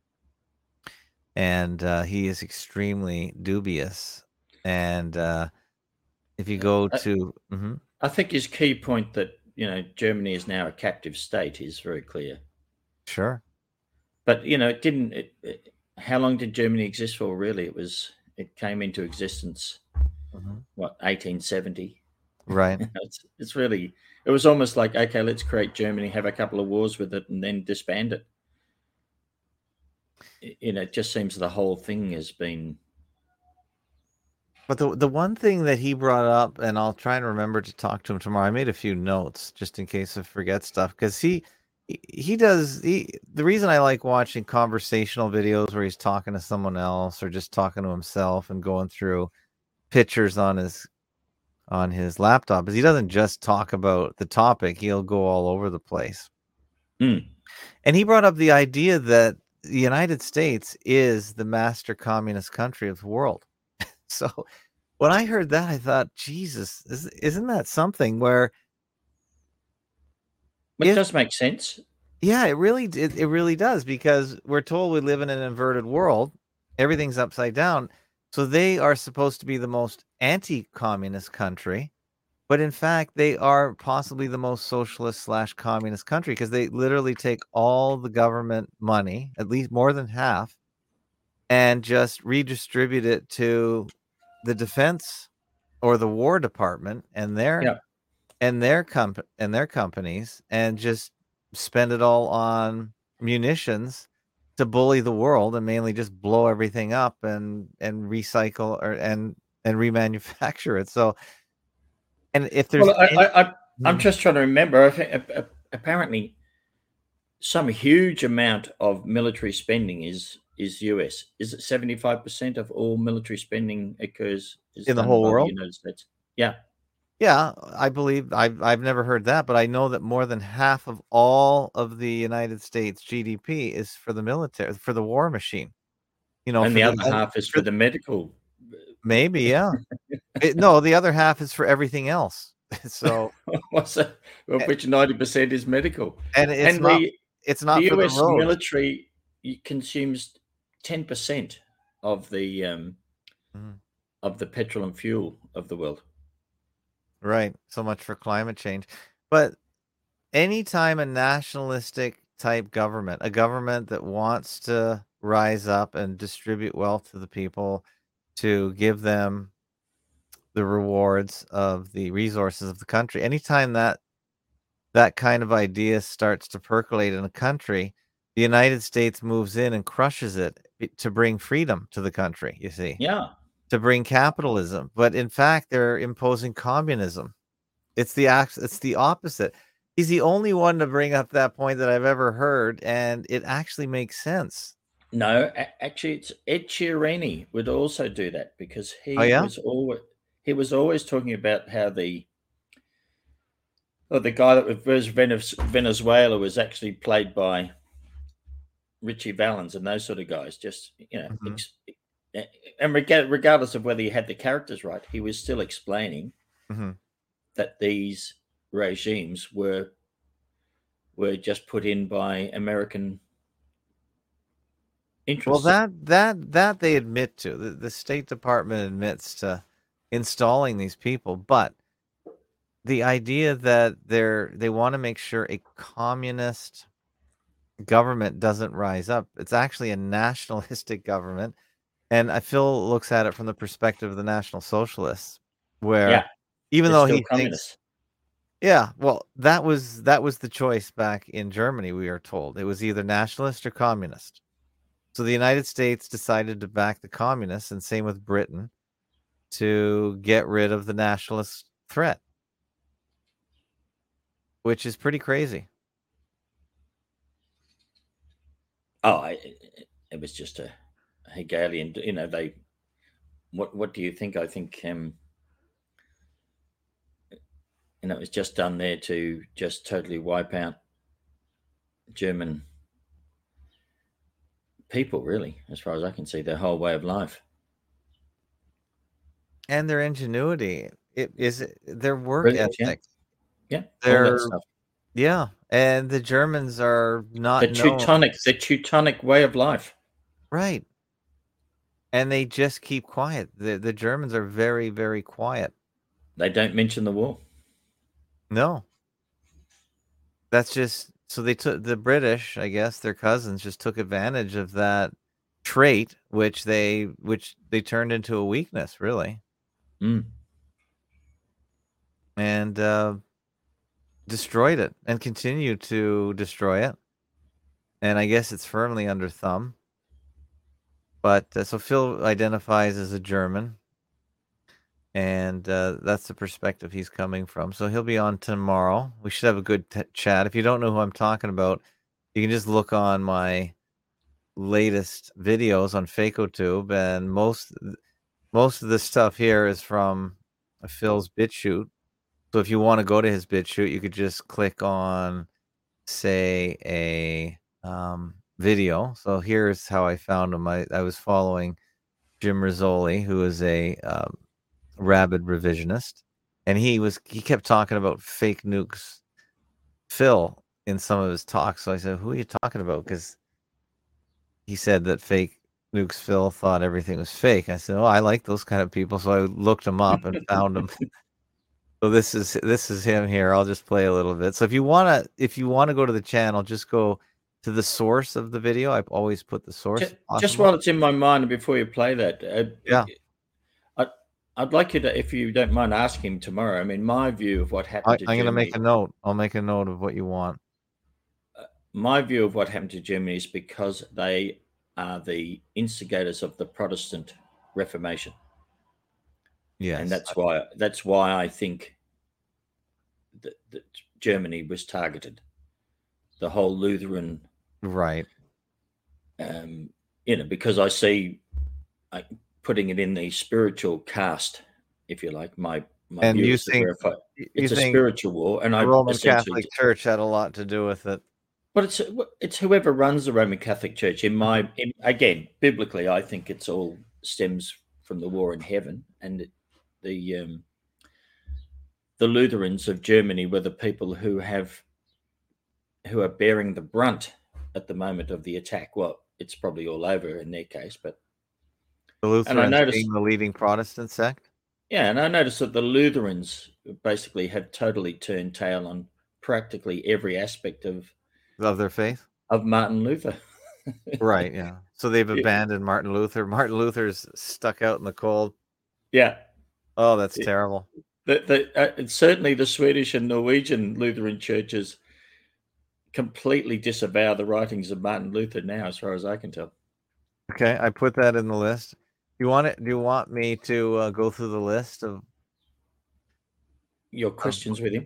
and uh, he is extremely dubious. And uh, if you go
I-
to, mhm.
I think his key point that, you know, Germany is now a captive state is very clear.
Sure.
But, you know, it didn't, it, it, how long did Germany exist for, really? It was, it came into existence,
Mhm.
what, eighteen seventy?
Right.
it's, it's really, it was almost like, okay, let's create Germany, have a couple of wars with it, and then disband it. You know, it just seems the whole thing has been.
But the the one thing that he brought up, and I'll try and remember to talk to him tomorrow. I made a few notes just in case I forget stuff, because he he, he does he the reason I like watching conversational videos where he's talking to someone else or just talking to himself and going through pictures on his on his laptop is he doesn't just talk about the topic, he'll go all over the place.
Mm.
And he brought up the idea that the United States is the master communist country of the world. So when I heard that, I thought, Jesus, is, isn't that something where
It
if,
does make sense.
Yeah, it really it, it really does, because we're told we live in an inverted world. Everything's upside down. So they are supposed to be the most anti-communist country, but in fact, they are possibly the most socialist slash communist country, because they literally take all the government money, at least more than half, and just redistribute it to the defense or the War Department and their
Yeah.
and their comp and their companies, and just spend it all on munitions to bully the world and mainly just blow everything up and and recycle or and and remanufacture it. So, and if there's
Well, I,
any,
I, I, I'm just trying to remember. I think uh, uh, apparently some huge amount of military spending is is U S. Is it seventy-five percent of all military spending occurs is
in the
done
whole
by
world,
the United States? Yeah.
yeah, I believe I've I've never heard that, but I know that more than half of all of the United States G D P is for the military, for the war machine. You know,
And
for
the
the,
other half is for the medical.
maybe, yeah. It, no, the other half is for everything else. So
What's that? Of which ninety percent is medical.
and it's
And
not
the
it's not
the
for the
U S
roads.
military consumes ten percent of the um,
Mhm.
of the petrol and fuel of the world.
Right. So much for climate change. But anytime a nationalistic type government, a government that wants to rise up and distribute wealth to the people, to give them the rewards of the resources of the country, anytime that that kind of idea starts to percolate in a country, the United States moves in and crushes it to bring freedom to the country, you see,
Yeah.
to bring capitalism. But in fact, they're imposing communism. It's the act, it's the opposite. He's the only one to bring up that point that I've ever heard, and it actually makes sense.
No, a- actually, it's Ed Sheeran would also do that because
Oh,
he
yeah?
was always he was always talking about how the oh, the guy that was Venez- Venezuela was actually played by Richie Valens and those sort of guys. Just you know,
Mhm.
ex- and rega- regardless of whether he had the characters right, he was still explaining
Mhm.
that these regimes were were just put in by American
Well,
interests.
that that that they admit to. The, the State Department admits to installing these people, but the idea that they're they want to make sure a communist government doesn't rise up. It's actually a nationalistic government, and I Phil looks at it from the perspective of the National Socialists, where
Yeah,
even
they're
though
still
he thinks,
communists.
yeah, well, that was that was the choice back in Germany. We are told it was either nationalist or communist. So the United States decided to back the communists, and same with Britain, to get rid of the nationalist threat, which is pretty crazy.
Oh, I, it was just a Hegelian. You know, they. What What do you think? I think um, you know, it was just done there to just totally wipe out German people, really, as far as I can see, their whole way of life.
And their ingenuity, it is their work
Brilliant, yeah.
ethic.
Yeah, all that
They're
stuff.
yeah, and the Germans are not
The
known.
Teutonic, the Teutonic way of life.
Right. And they just keep quiet. The the Germans are very, very quiet.
They don't mention the war.
No. That's just so they took the British, I guess, their cousins just took advantage of that trait, which they which they turned into a weakness, really.
Mm.
And uh, destroyed it and continue to destroy it. And I guess it's firmly under thumb. But uh, so Phil identifies as a German, and uh, that's the perspective he's coming from. So he'll be on tomorrow. We should have a good t- chat. If you don't know who I'm talking about, you can just look on my latest videos on FacoTube, and most most of the stuff here is from Phil's BitChute. So if you want to go to his BitChute, you could just click on, say, a um, video. So here's how I found him. I, I was following Jim Rizzoli, who is a um, rabid revisionist, and he was he kept talking about fake nukes Phil in some of his talks. So I said, who are you talking about? Because he said that fake nukes Phil thought everything was fake. I said, oh, I like those kind of people. So I looked him up and found him. So this is this is him here. I'll just play a little bit. So if you wanna if you wanna go to the channel, just go to the source of the video. I've always put the source.
Just, just
possible.
while it's in my mind, and before you play that, uh,
Yeah.
I, I'd like you to, if you don't mind, asking him tomorrow. I mean, my view of what happened
I,
to
I'm
Germany.
gonna make a note. I'll make a note of what you want.
Uh, my view of what happened to Germany is because they are the instigators of the Protestant Reformation.
Yes,
and that's why that's why I think that, that Germany was targeted. The whole Lutheran,
right?
Um, you know, because I see, I, putting it in the spiritual caste, if you like. My my
and
view
you
is to
think
verify
you
it's a
think
spiritual war, and
the
I
Roman
essentially.
Catholic Church had a lot to do with it.
But it's it's whoever runs the Roman Catholic Church. In my in, again, biblically, I think it's all stems from the war in heaven, and the um, the Lutherans of Germany were the people who have who are bearing the brunt at the moment of the attack. Well, it's probably all over in their case, but
The
and I
Lutherans
noticed,
being the leading Protestant sect.
yeah, and I noticed that the Lutherans basically have totally turned tail on practically every aspect of
Of their faith.
of Martin Luther.
Right, yeah. So they've
Yeah.
abandoned Martin Luther. Martin Luther's stuck out in the cold.
Yeah,
Oh, that's
Yeah.
terrible.
the, the, uh, and certainly the Swedish and Norwegian Lutheran churches completely disavow the writings of Martin Luther now, as far as I can tell.
Okay, I put that in the list. You want it? Do you want me to uh, go through the list of
Your questions with him?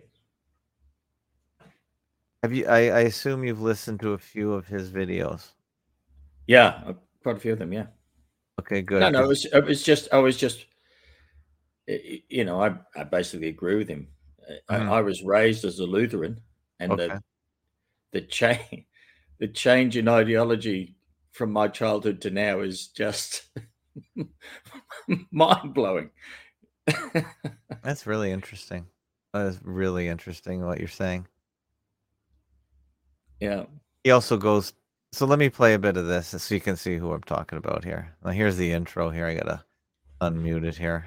Have you? I, I assume you've listened to a few of his videos.
Yeah, uh, quite a few of them. Yeah.
Okay, good.
No, no, it
'cause-
was, it was just, I was just, y- you know, I, I basically agree with him. I,
Mhm.
I was raised as a Lutheran, and
Okay.
the the change, the change in ideology from my childhood to now is just mind blowing.
That's really interesting. That is really interesting what you're saying.
Yeah.
He also goes. So let me play a bit of this so you can see who I'm talking about here. Now here's the intro. Here I gotta unmute it here.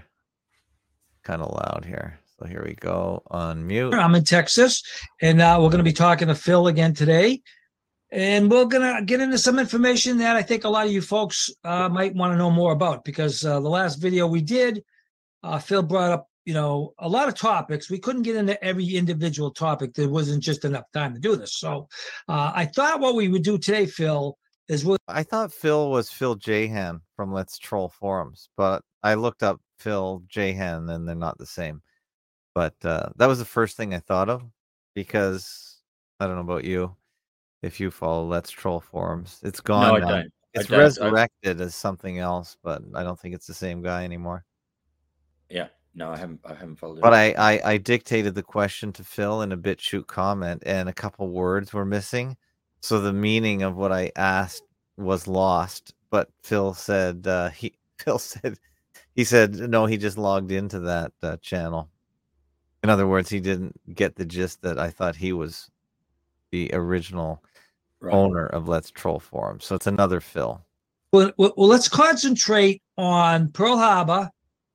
Kind of loud here. So here we go. Unmute.
I'm in Texas, and uh, we're going to be talking to Phil again today. And we're going to get into some information that I think a lot of you folks uh, might want to know more about, because uh, the last video we did, uh, Phil brought up, you know, a lot of topics. We couldn't get into every individual topic. There wasn't just enough time to do this. So uh, I thought what we would do today, Phil, is we'll
I thought Phil was Phil Jahan from Let's Troll Forums, but I looked up Phil Jahan and they're not the same. But uh, that was the first thing I thought of, because I don't know about you, if you follow Let's Troll Forums. It's
No,
gone
I
now.
don't. I
It's
don't. I-
resurrected as something else, but I don't think it's the same guy anymore.
yeah. No, I haven't. I haven't followed.
But
it.
I, I, I dictated the question to Phil in a BitChute comment, and a couple words were missing, so the meaning of what I asked was lost. But Phil said uh, he Phil said he said no, he just logged into that uh, channel. In other words, he didn't get the gist that I thought he was the original
Right.
owner of Let's Troll Forum. So it's another Phil.
well, well, well, let's concentrate on Pearl Harbor.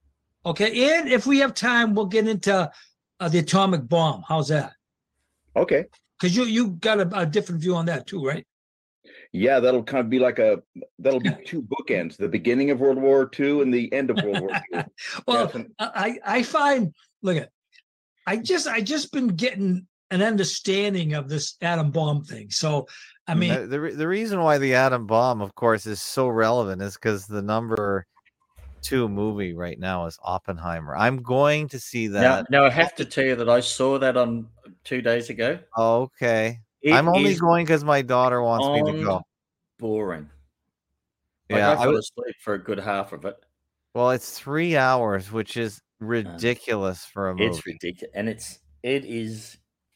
Okay. And if we have time, we'll get into uh, the atomic bomb. How's that?
Okay.
Because you you got a, a different view on that too, right?
Yeah, that'll kind of be like a that'll be two bookends: the beginning of World War Two and the end of World War Two.
Well,
Defin-
I I find look at I just I just been getting an understanding of this atom bomb thing. So I mean,
the, the re- the reason why the atom bomb, of course, is so relevant is because the number two movie right now is Oppenheimer. I'm going to see
Now,
that.
now I have to tell you that I saw that on two days ago.
Okay.
It
I'm only
is
going because my daughter wants me to go.
boring. Like,
Yeah,
I
I
fell
would-
asleep for a good half of it.
Well, it's three hours, which is ridiculous for a movie.
It's ridiculous, and it's it is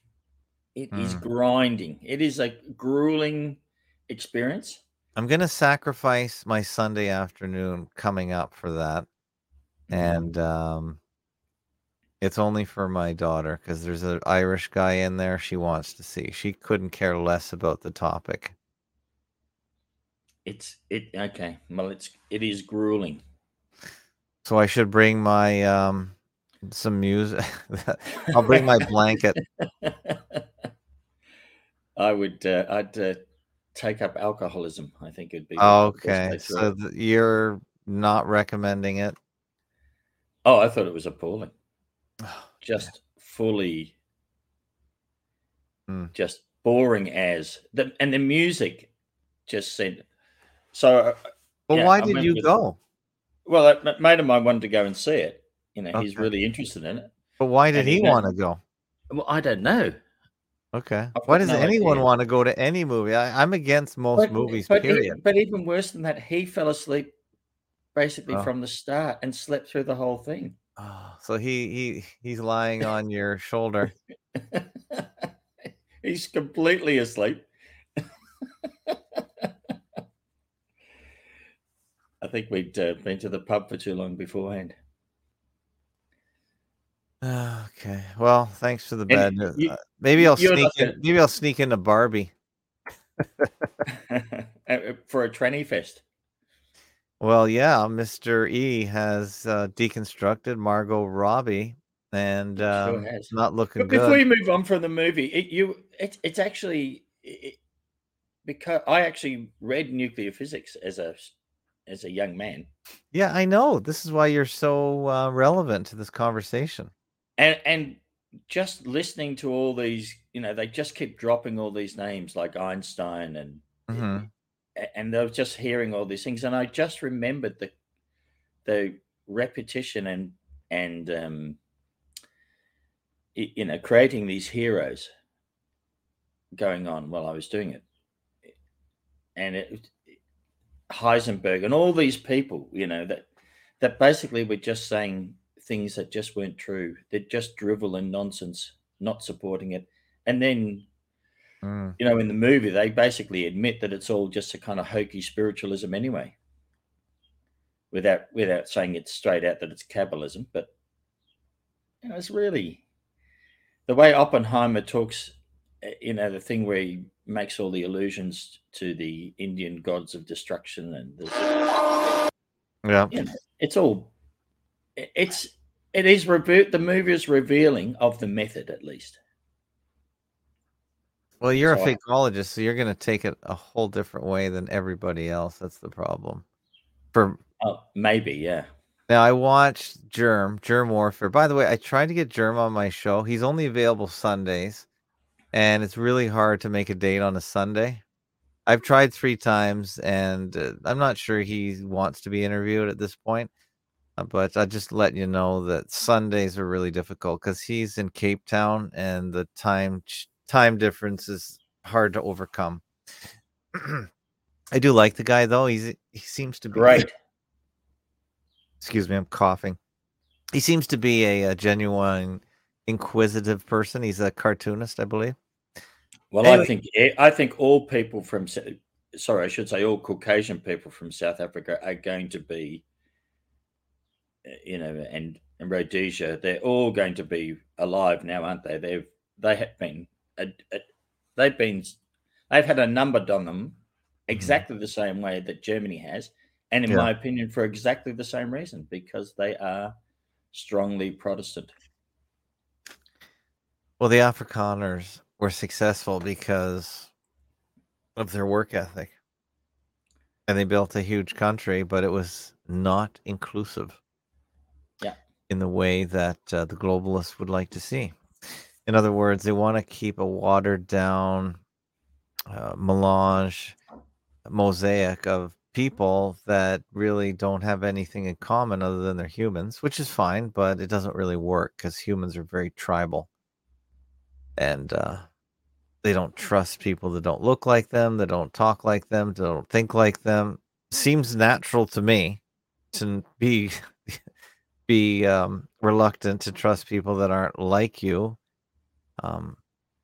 it is
Hmm.
grinding. It is a grueling experience.
I'm gonna sacrifice my Sunday afternoon coming up for that, and um, it's only for my daughter because there's an Irish guy in there she wants to see. She couldn't care less about the topic.
It's it okay. Well, it's it is grueling.
So I should bring my um, some music. I'll bring my blanket.
I would. Uh, I'd uh, take up alcoholism. I think it'd be the best
Okay,
way through
so
it.
th- you're not recommending it.
Oh, I thought it was appalling. Just fully,
Hmm.
just boring as the and the music just said. So, uh,
Well,
yeah,
why
I
did
went
you
with-
go?
well, a a mate of mine wanted to go and see it. You know, he's
Okay.
really interested in it.
But why did
And
he
he knows-
want to go?
Well, I don't know.
Okay.
I've
Why
got
does
no
anyone
idea.
want to go to any movie? I, I'm against most
But,
movies,
but, e-
period.
but even worse than that, he fell asleep basically
Oh.
from the start and slept through the whole thing.
Oh, so he he he's lying on your shoulder.
He's completely asleep. I think we'd uh, been to the pub for too long beforehand.
Okay. Well, thanks for the
And
bad news.
you,
Uh, maybe I'll
you're
sneak
not
in. Maybe I'll sneak into Barbie.
a, for a tranny fest.
Well, yeah, Mister E has uh, deconstructed Margot Robbie, and
It sure
um,
has.
not looking
But before
good.
you move on from the movie, it, you it, it's actually it, because I actually read nuclear physics as a as a young man,
Yeah, I know. This is why you're so uh, relevant to this conversation.
and and just listening to all these, you know, they just keep dropping all these names like Einstein and
hmm
and I was just hearing all these things, and I just remembered the the repetition and and um, y- you know, creating these heroes going on while I was doing it, and it Heisenberg and all these people, you know, that that basically were just saying things that just weren't true. They're just drivel and nonsense, not supporting it. And then,
Mm.
you know, in the movie, they basically admit that it's all just a kind of hokey spiritualism anyway, without without saying it straight out that it's Kabbalism. But you know, it's really the way Oppenheimer talks. uh, You know, the thing where he makes all the allusions to the Indian gods of destruction, and there's,
Yeah.
you know, it's all it- it's it is reve- the movie is revealing of the method at least.
Well, you're a
So I,
fakeologist, so you're going to take it a whole different way than everybody else. That's the problem. For
oh, maybe, yeah.
now, I watched Germ, Germ Warfare. By the way, I tried to get Germ on my show. He's only available Sundays, and it's really hard to make a date on a Sunday. I've tried three times, and uh, I'm not sure he wants to be interviewed at this point. Uh, but I just let you know that Sundays are really difficult because he's in Cape Town, and the time ch- time difference is hard to overcome. I do like the guy though. He's he seems to be
Great.
excuse me, I'm coughing. He seems to be a, a genuine inquisitive person. He's a cartoonist, I believe.
Well, I
Anyway,
think eh, I think all people from Sa- sorry, I should say all Caucasian people from South Africa are going to be, eh, you know, and and Rhodesia. They're all going to be alive now, aren't they? They've they have been a, a, they've been they've had a number on them exactly the same way that Germany has, and in
yeah.
my opinion, for exactly the same reason, because they are strongly Protestant.
Well, the Afrikaners were successful because of their work ethic. And they built a huge country, but it was not inclusive.
Yeah.
In the way that uh, the globalists would like to see. In other words, they want to keep a watered down uh, melange, mosaic of people that really don't have anything in common other than they're humans, which is fine, but it doesn't really work because humans are very tribal. And uh, they don't trust people that don't look like them, that don't talk like them, that don't think like them. Seems natural to me to be be um, reluctant to trust people that aren't like you. Um,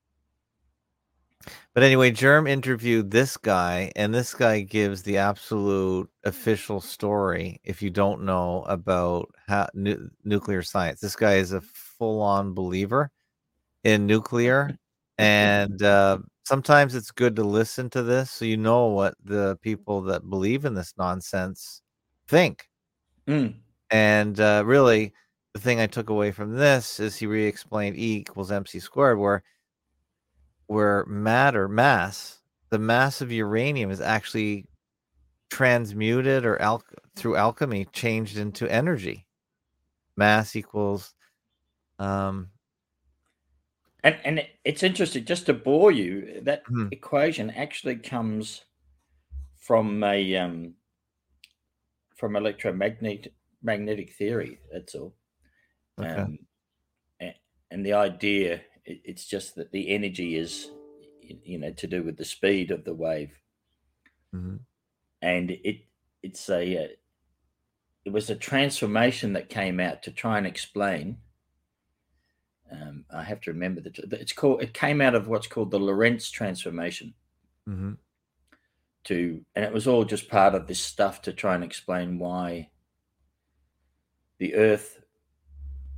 but anyway, Germ interviewed this guy, and this guy gives the absolute official story. If you don't know about how, nu- nuclear science, this guy is a full-on believer in nuclear, and uh, sometimes it's good to listen to this so you know what the people that believe in this nonsense think.
Mm.
And uh, really, the thing I took away from this is he re-explained E equals mc squared, where where matter, mass, the mass of uranium is actually transmuted or al- through alchemy changed into energy. Mass equals um,
And and it- it's interesting, just to bore you, that
hmm,
equation actually comes from a um, from electromagnetic magnetic theory. That's all.
okay.
Um, a- and the idea, it, it's just that the energy is, y- you know, to do with the speed of the wave,
Mhm.
and it it's a uh, it was a transformation that came out to try and explain. Um, I have to remember that it's called. It came out of what's called the Lorentz transformation.
Mhm.
To and it was all just part of this stuff to try and explain why the Earth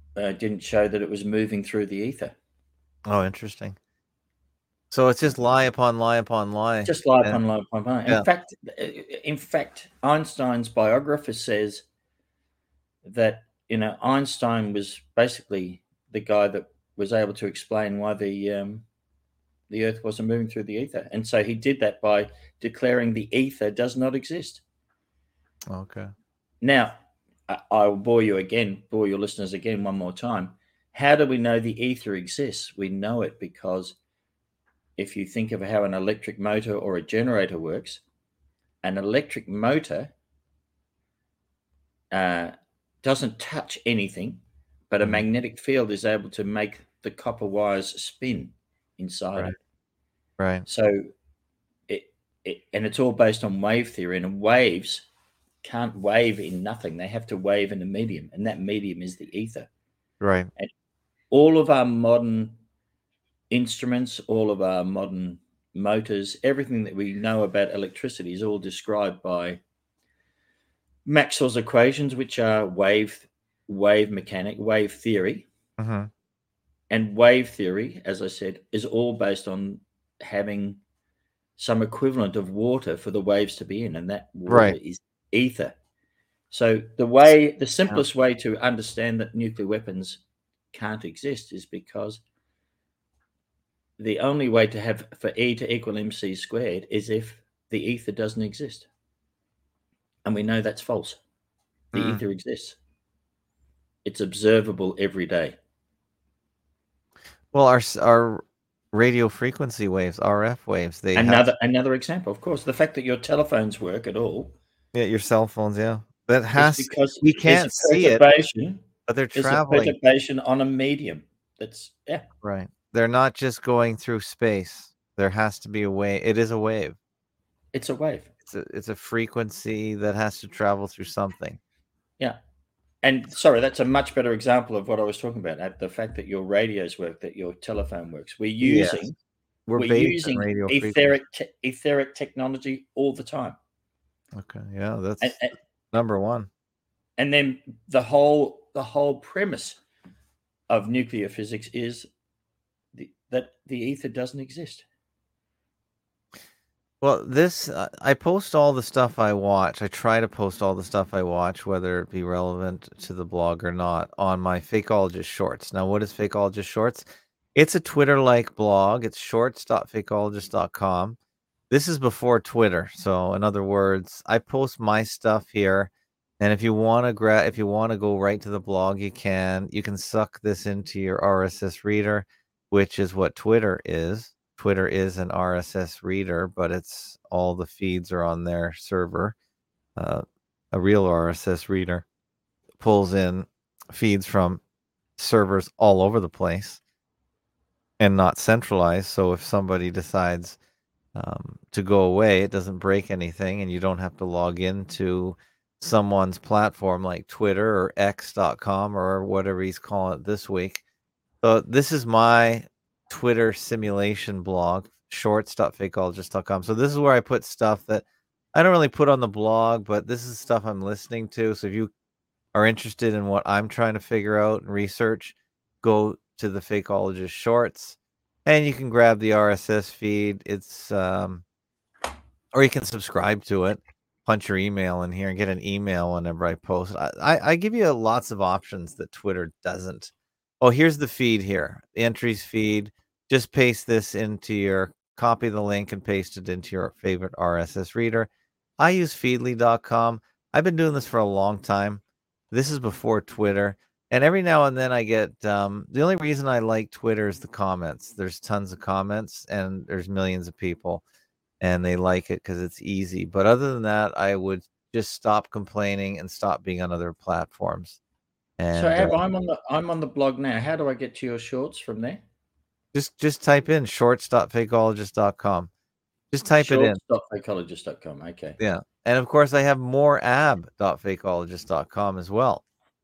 uh, didn't show that it was moving through the ether.
Oh, interesting. So it's just lie upon lie upon lie.
Just lie
and-
upon lie upon lie. In
yeah.
fact, in fact, Einstein's biographer says that, you know, Einstein was basically the guy that was able to explain why the um, the Earth wasn't moving through the ether, and so he did that by declaring the ether does not exist.
Okay.
Now, I- I'll bore you again, bore your listeners again one more time. How do we know the ether exists? We know it because if you think of how an electric motor or a generator works, an electric motor uh, doesn't touch anything, but a
Mhm.
magnetic field is able to make the copper wires spin inside
Right.
it.
Right.
So it, it and it's all based on wave theory, and waves can't wave in nothing. They have to wave in a medium, and that medium is the ether.
Right.
All of our modern instruments, all of our modern motors, everything that we know about electricity is all described by Maxwell's equations, which are wave wave mechanic, wave theory.
hmm
And wave theory, as I said, is all based on having some equivalent of water for the waves to be in, and that water
Right.
is ether. So the way, the simplest way to understand that nuclear weapons can't exist is because the only way to have for E to equal mc squared is if the ether doesn't exist. And we know that's false. The
Mm.
ether exists. It's observable every day.
Well, our s- our radio frequency waves, R F waves, they have
Another another example, of course, the fact that your telephones work at all
yeah, your cell phones, yeah. That
is
has
because
we
there's
can't
a
see it,
perturbation.
but they're
There's a
traveling.
perturbation on a medium. That's yeah.
Right. They're not just going through space. There has to be a wave. It is a wave.
It's a wave.
It's a it's a frequency that has to travel through something.
Yeah. And sorry, that's a much better example of what I was talking about. uh, The fact that your radios work, that your telephone works. We're
Yes.
using
We're,
we're
based
using
on radio frequency.
etheric te- etheric technology all the time.
Okay. Yeah, that's
And, and
number one.
and then the whole the whole premise of nuclear physics is the, that the ether doesn't exist.
Well, this uh, I post all the stuff I watch. I try to post all the stuff I watch, whether it be relevant to the blog or not, on my Fakeologist Shorts. Now, what is Fakeologist Shorts? It's a Twitter-like blog. It's shorts dot fakeologist dot com. This is before Twitter, so in other words, I post my stuff here, and if you want to gra- if you want to go right to the blog, you can. You can suck this into your R S S reader, which is what Twitter is. Twitter is an R S S reader, but it's all the feeds are on their server. Uh, a real R S S reader pulls in feeds from servers all over the place and not centralized. So if somebody decides um, to go away, it doesn't break anything, and you don't have to log into someone's platform like Twitter or X dot com or whatever he's calling it this week. So this is my Twitter simulation blog, shorts dot fakeologist dot com. So this is where I put stuff that I don't really put on the blog, but this is stuff I'm listening to. So if you are interested in what I'm trying to figure out and research, go to the Fakeologist Shorts, and you can grab the R S S feed. It's um, or you can subscribe to it. Punch your email in here and get an email whenever I post. I, I, I give you lots of options that Twitter doesn't. Oh, here's the feed here. The entries feed. Just paste this into your, copy the link and paste it into your favorite R S S reader. I use feedly dot com. I've been doing this for a long time. This is before Twitter. And every now and then I get, um, the only reason I like Twitter is the comments. There's tons of comments and there's millions of people and they like it because it's easy. But other than that, I would just stop complaining and stop being on other platforms. And
So Ab,
uh,
I'm on the I'm on the blog now. How do I get to your shorts from there?
just just type in shorts dot fakeologist dot com. Just type it in.
shorts dot fakeologist dot com. Okay.
Yeah. And of course, I have more ab dot fakeologist dot com as well.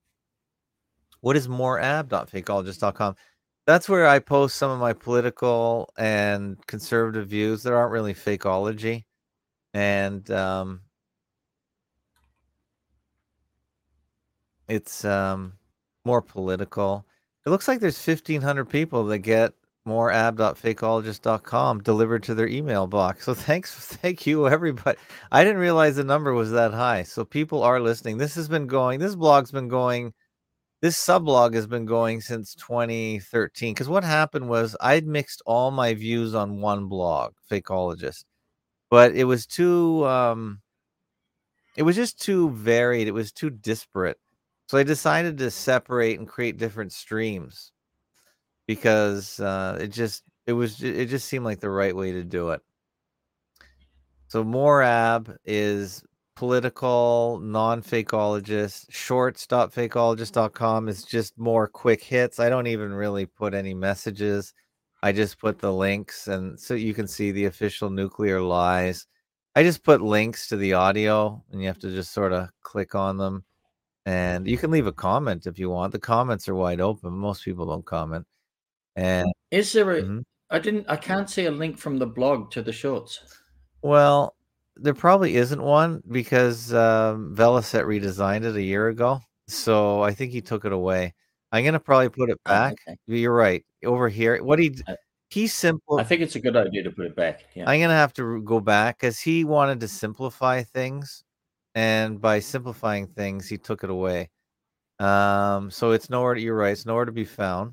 What is more ab dot fakeologist dot com? That's where I post some of my political and conservative views that aren't really fakeology. And um, it's um, more political. It looks like there's fifteen hundred people that get moreab dot fakeologist dot com delivered to their email box. So thanks, thank you, everybody. I didn't realize the number was that high. So people are listening. This has been going, this blog's been going, this sublog has been going since twenty thirteen. Because what happened was I'd mixed all my views on one blog, Fakeologist, but it was too, um, it was just too varied. It was too disparate. So I decided to separate and create different streams because uh, it just it was it just seemed like the right way to do it. So Moreab is political, non-fakeologist. Shorts dot fakeologist dot com is just more quick hits. I don't even really put any messages. I just put the links, and so you can see the official Nuclear Lies. I just put links to the audio, and you have to just sort of click on them. And you can leave a comment if you want. The comments are wide open. Most people don't comment. And
is there a?
Mhm.
I didn't. I can't see a link from the blog to the shorts.
Well, there probably isn't one because um, Velocet redesigned it a year ago. So I think he took it away. I'm gonna probably put it
Oh,
back.
okay.
You're right. Over here, what he
I-
he simple.
I think it's a good idea to put it back. Yeah.
I'm gonna have to go back because he wanted to simplify things, and by simplifying things, he took it away. Um, so it's nowhere. You're right. It's nowhere to be found.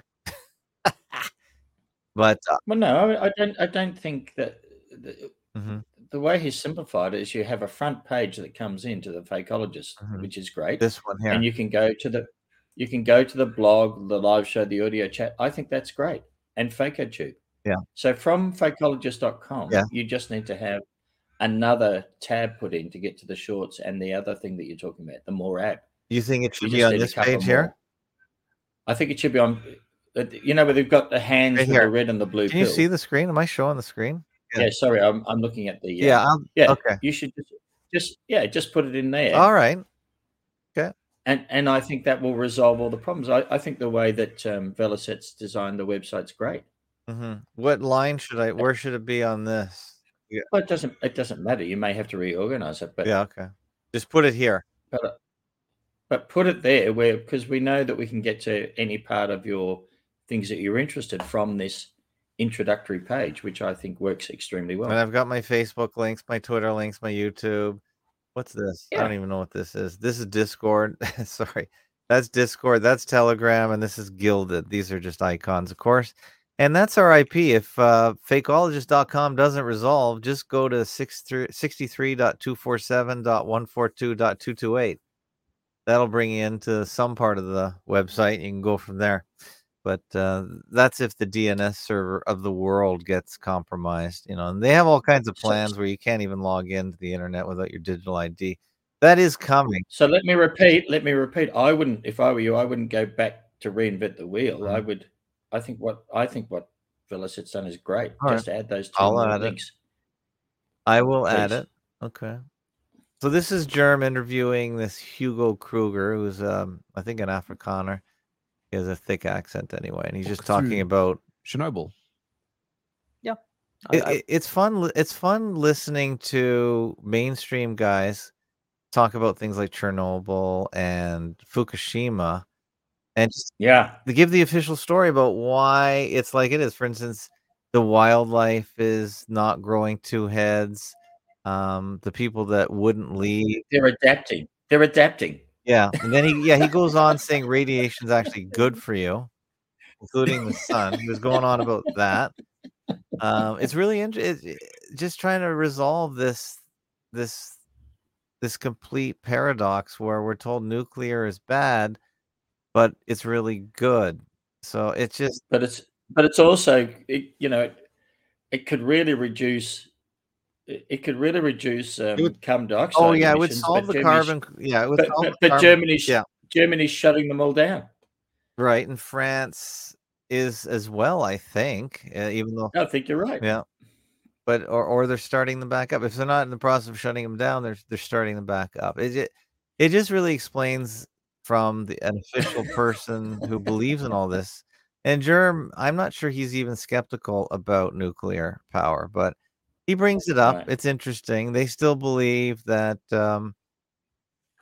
But uh,
Well, no, I, I don't. I don't think that the,
mhm,
the way he's simplified it is you have a front page that comes into the Fakeologist,
Mhm.
which is great,
this one here.
and you can go to the you can go to the blog, the live show, the audio chat. I think that's great, and FakeoTube.
Yeah.
So from fakeologist dot com,
Yeah.
you just need to have another tab put in to get to the shorts and the other thing that you're talking about, the Moreab.
You think it
You
should be
just
on
need a
this
couple
page here?
more. I think it should be on. uh, You know where they've got the hands
Right
with
here.
the red and the blue
Can you
pill.
see the screen? Am I showing the screen?
Yeah, sorry, I'm I'm looking at the uh,
Yeah. I'll,
yeah.
Okay.
You should just just yeah, just put it in there,
All right.
and and I think that will resolve all the problems. I, I think the way that um, Velocet's designed the website's great.
hmm What line should I? Where should it be on this?
Well, it doesn't it doesn't matter. You may have to reorganize it, but
Yeah. Okay. Just put it here.
but uh, but put it there where because we know that we can get to any part of your things that you're interested from this introductory page, which I think works extremely well.
And I've got my Facebook links, my Twitter links, my YouTube. What's this? I
Yeah.
don't even know what this is. This is Discord. Sorry. That's Discord. That's Telegram. And this is Gilded. These are just icons, of course. And that's our I P. If uh, fakeologist dot com doesn't resolve, just go to sixty-three dot two forty-seven dot one forty-two dot two twenty-eight. That'll bring you into some part of the website. You can go from there. But uh, that's if the D N S server of the world gets compromised, you know, and they have all kinds of
So-
plans where you can't even log into the internet without your digital I D. That is coming.
So let me repeat. Let me repeat. I wouldn't, if I were you, I wouldn't go back to reinvent the wheel.
Mhm.
I would. I think what I think what Velocet's done is great.
All
Just add those two
I'll
more
add it.
links.
I will add
Please.
it. Okay. So this is Germ interviewing this Hugo Kruger, who's um, I think an Afrikaner. He has a thick accent anyway, and he's just
Walk
talking
through
about
Chernobyl.
It, it- it's fun. li- It's fun listening to mainstream guys talk about things like Chernobyl and Fukushima, and just
Yeah.
to give the official story about why it's like it is. For instance, the wildlife is not growing two heads. Um, the people that wouldn't leave,
They're adapting. They're adapting.
yeah. And then he, yeah, he goes on saying radiation is actually good for you, including the sun. He was going on about that. Um, it's really interesting. Just trying to resolve this, this, this complete paradox where we're told nuclear is bad, but it's really good. So it's just
But it's but it's also it, you know it, it could really reduce it, it could really reduce um,
would-
carbon dioxide.
oh yeah, it would
emissions,
solve
but
the
Germany's-
carbon. Yeah, it would
But
solve
but,
the
but
carbon-
Germany's
yeah.
Germany's shutting them all down.
Right, and France is as well, I think, uh, even though
I think you're right.
yeah, but or or they're starting them back up. If they're not in the process of shutting them down, they're they're starting them back up. It it, it just really explains from the an official person who believes in all this. And Germ, I'm not sure he's even skeptical about nuclear power, but he brings it up.
Right.
It's interesting. They still believe that um,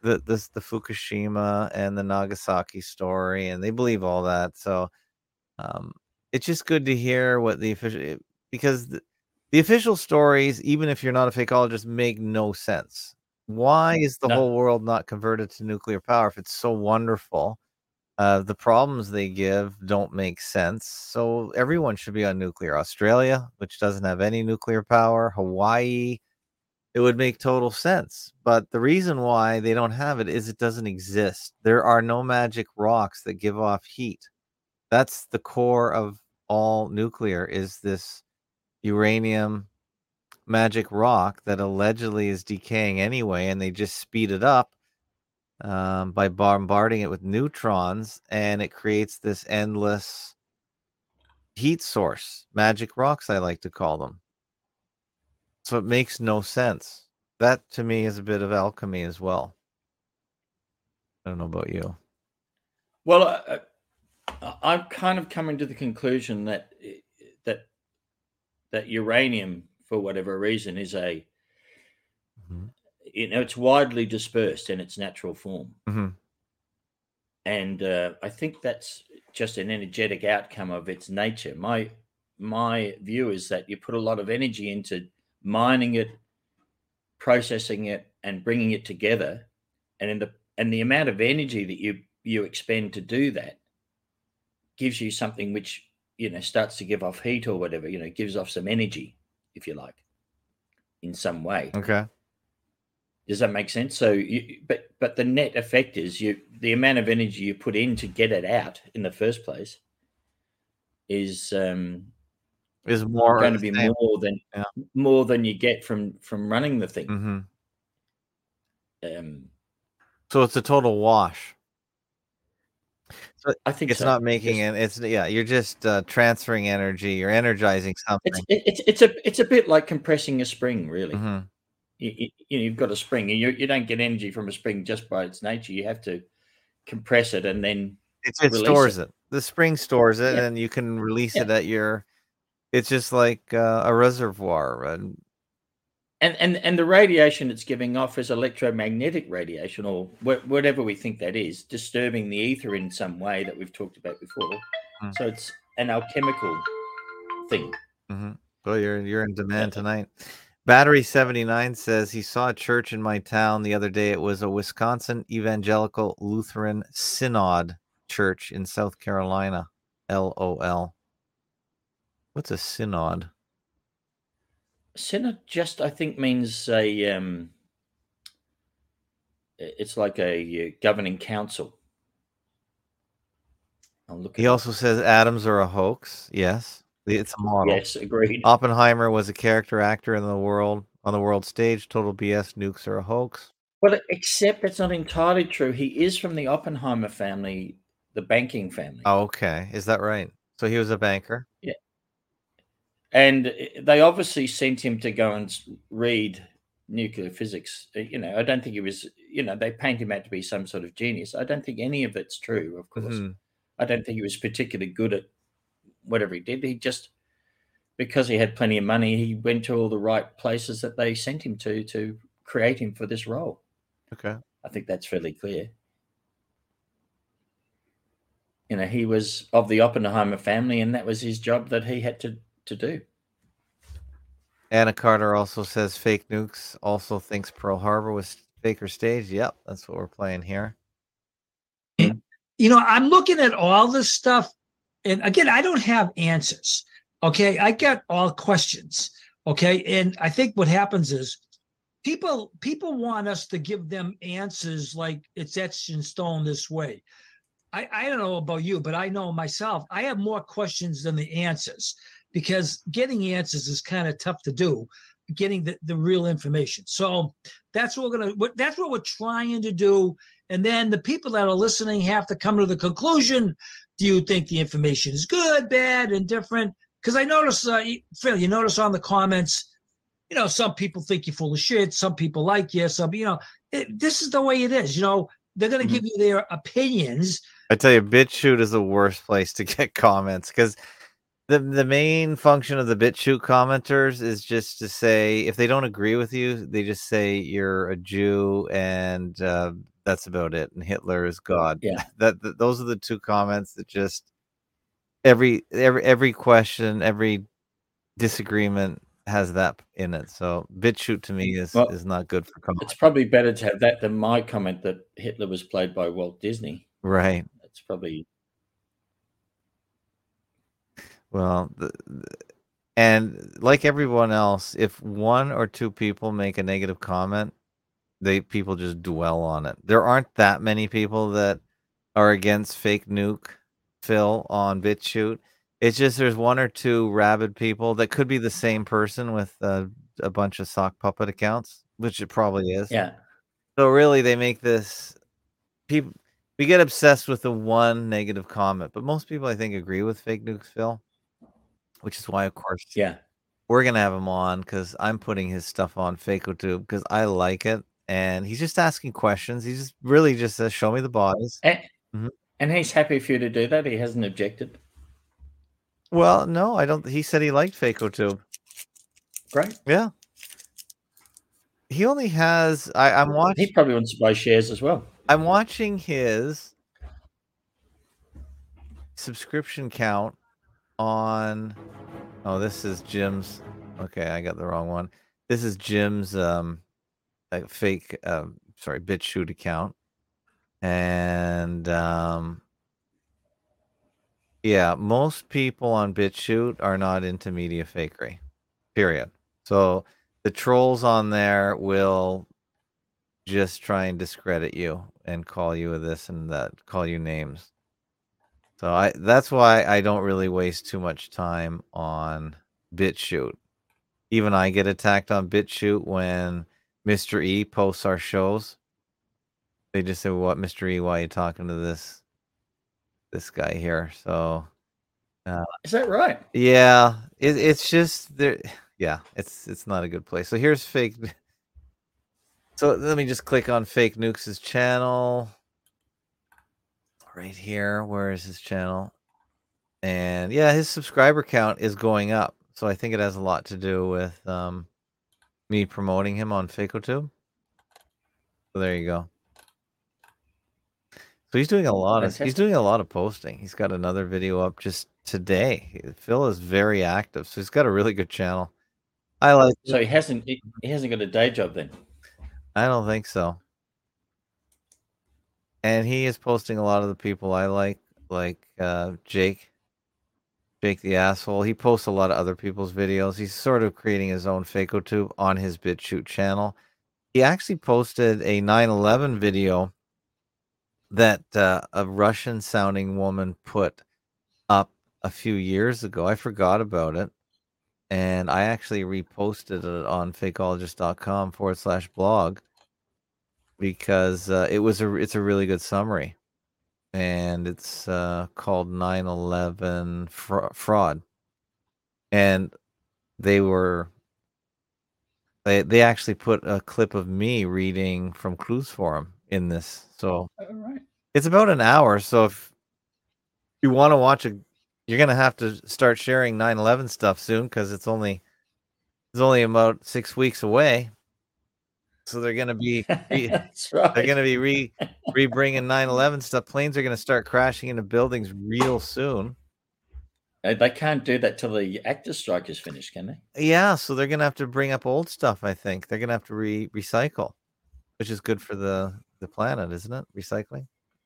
the this the Fukushima and the Nagasaki story, and they believe all that. So um, it's just good to hear what the official, because the, the official stories, even if you're not a fakeologist, make no sense. Why is the
No.
whole world not converted to nuclear power if it's so wonderful? Uh, the problems they give don't make sense. So everyone should be on nuclear. Australia, which doesn't have any nuclear power, Hawaii, it would make total sense. But the reason why they don't have it is it doesn't exist. There are no magic rocks that give off heat. That's the core of all nuclear, is this uranium magic rock that allegedly is decaying anyway, and they just speed it up um, by bombarding it with neutrons, and it creates this endless heat source. Magic rocks, I like to call them. So it makes no sense. That to me is a bit of alchemy as well. I don't know about you.
Well, uh, I'm kind of coming to the conclusion that that that uranium, for whatever reason, is a
Mm-hmm.
you know it's widely dispersed in its natural form,
Mm-hmm.
and uh, I think that's just an energetic outcome of its nature. My my view is that you put a lot of energy into mining it, processing it, and bringing it together, and in the and the amount of energy that you you expend to do that gives you something which you know starts to give off heat or whatever, you know gives off some energy, if you like, in some way.
Okay.
Does that make sense? So you, but but the net effect is you the amount of energy you put in to get it out in the first place is um
Is more
going
of
to
the
be
same.
more than
Yeah.
more than you get from from running the thing.
Mm-hmm.
um
So it's a total wash. So
I think
it's
so.
not making
Just-
it. It's yeah. You're just uh, transferring energy. You're energizing something.
it's it's it's a it's a bit like compressing a spring, really.
Mhm.
you, you, you know, you've got a spring, and you you don't get energy from a spring just by its nature. You have to compress it and then
It's, it
release
stores
it.
it. The spring stores it,
Yeah.
and you can release
Yeah.
it at your. It's just like uh, a reservoir. And
And, and and the radiation it's giving off is electromagnetic radiation, or wh- whatever we think that is, disturbing the ether in some way that we've talked about before.
Mm.
So it's an alchemical thing.
Mm-hmm. Well, you're you're in demand
Yeah.
tonight. Battery seventy-nine says he saw a church in my town the other day. It was a Wisconsin Evangelical Lutheran Synod Church in South Carolina. L O L. What's a synod?
Synod just, I think, means a um, it's like a uh, governing council. I'll look
He
it up.
also says atoms are a hoax. Yes, it's a model.
Yes, agreed.
Oppenheimer was a character actor in the world on the world stage. Total B S. Nukes are a hoax.
Well, except that's not entirely true. He is from the Oppenheimer family, the banking family.
Oh, okay. Is that right? So he was a banker?
Yeah. And they obviously sent him to go and s- read nuclear physics. Uh, You know, I don't think he was, you know, they paint him out to be some sort of genius. I don't think any of it's true, of course.
Mhm.
I don't think he was particularly good at whatever he did. He just, because he had plenty of money, he went to all the right places that they sent him to to create him for this role.
Okay.
I think that's fairly clear. You know, he was of the Oppenheimer family, and that was his job that he had to, to do.
Anna Carter also says fake nukes. Also thinks Pearl Harbor was fake or staged. Yep, that's what we're playing here.
You know, I'm looking at all this stuff, and again, I don't have answers. Okay, I get all questions. Okay, and I think what happens is people people want us to give them answers like it's etched in stone this way. I, I don't know about you, but I know myself, I have more questions than the answers, because getting answers is kind of tough to do, getting the, the real information. So that's what we're gonna what that's what we're trying to do. And then the people that are listening have to come to the conclusion: do you think the information is good, bad, indifferent? Because I notice, uh, Phil, you notice on the comments, you know, some people think you're full of shit, some people like you, some, you know, it, this is the way it is. You know, they're going to
Mhm.
give you their opinions.
I tell you, BitChute is the worst place to get comments, because the the main function of the BitChute commenters is just to say, if they don't agree with you, they just say you're a Jew and uh, that's about it. And Hitler is God.
Yeah.
That, that those are the two comments that just every every every question, every disagreement has that in it. So BitChute to me is
Well,
is not good for comments.
It's probably better to have that than my comment that Hitler was played by Walt Disney.
Right.
It's probably
well, the, the, and like everyone else, if one or two people make a negative comment, they people just dwell on it. There aren't that many people that are against fake nuke Phil on BitChute. It's just there's one or two rabid people that could be the same person with uh, a bunch of sock puppet accounts, which it probably is.
yeah.
So really, they make this people. We get obsessed with the one negative comment, but most people, I think, agree with fake nukes Phil, which is why, of course,
Yeah.
we're gonna have him on because I'm putting his stuff on FakeOtube because I like it, and he's just asking questions. He just really just says, "Show me the bodies."
And,
Mhm.
and he's happy for you to do that. He hasn't objected.
Well, no, I don't. He said he liked FakeOtube.
Great.
Yeah. He only has. I, I'm watching.
He probably wants to buy shares as well.
I'm watching his subscription count on. Oh, this is Jim's. Okay, I got the wrong one. This is Jim's um, like fake. Um, sorry, BitChute account, and um, yeah, most people on BitChute are not into media fakery. Period. So the trolls on there will just try and discredit you and call you this and that, call you names. So I that's why I don't really waste too much time on BitChute. Even I get attacked on BitChute when Mister E posts our shows. They just say, "What, Mister E? Why are you talking to this this guy here?" So uh,
Is that right?
yeah, it, it's just there. Yeah, it's it's not a good place. So here's fake. So let me just click on Fake Nukes' channel right here. Where is his channel? And yeah, his subscriber count is going up. So I think it has a lot to do with um, me promoting him on FakeOtube. So there you go. So he's doing a lot of he's
Fantastic.
doing a lot of posting. He's got another video up just today. Phil is very active, so he's got a really good channel. I like.
So he hasn't he, he hasn't got a day job then.
I don't think so. And he is posting a lot of the people I like, like uh, Jake, Jake the asshole. He posts a lot of other people's videos. He's sort of creating his own FakeOtube on his BitChute channel. He actually posted a nine eleven video that uh, a Russian-sounding woman put up a few years ago. I forgot about it. And I actually reposted it on fakeologist.com forward slash blog because uh, it was a it's a really good summary, and it's uh, called nine eleven fra- fraud, and they were they they actually put a clip of me reading from Clues Forum in this, so
All right.
it's about an hour. So if you want to watch a you're gonna have to start sharing nine eleven stuff soon because it's only it's only about six weeks away. So they're gonna be re,
That's right.
they're gonna be re re bringing nine eleven stuff. Planes are gonna start crashing into buildings real soon.
Uh, They can't do that till the actors' strike is finished, can they?
Yeah, so they're gonna have to bring up old stuff. I think they're gonna have to re recycle, which is good for the the planet, isn't it? Recycling.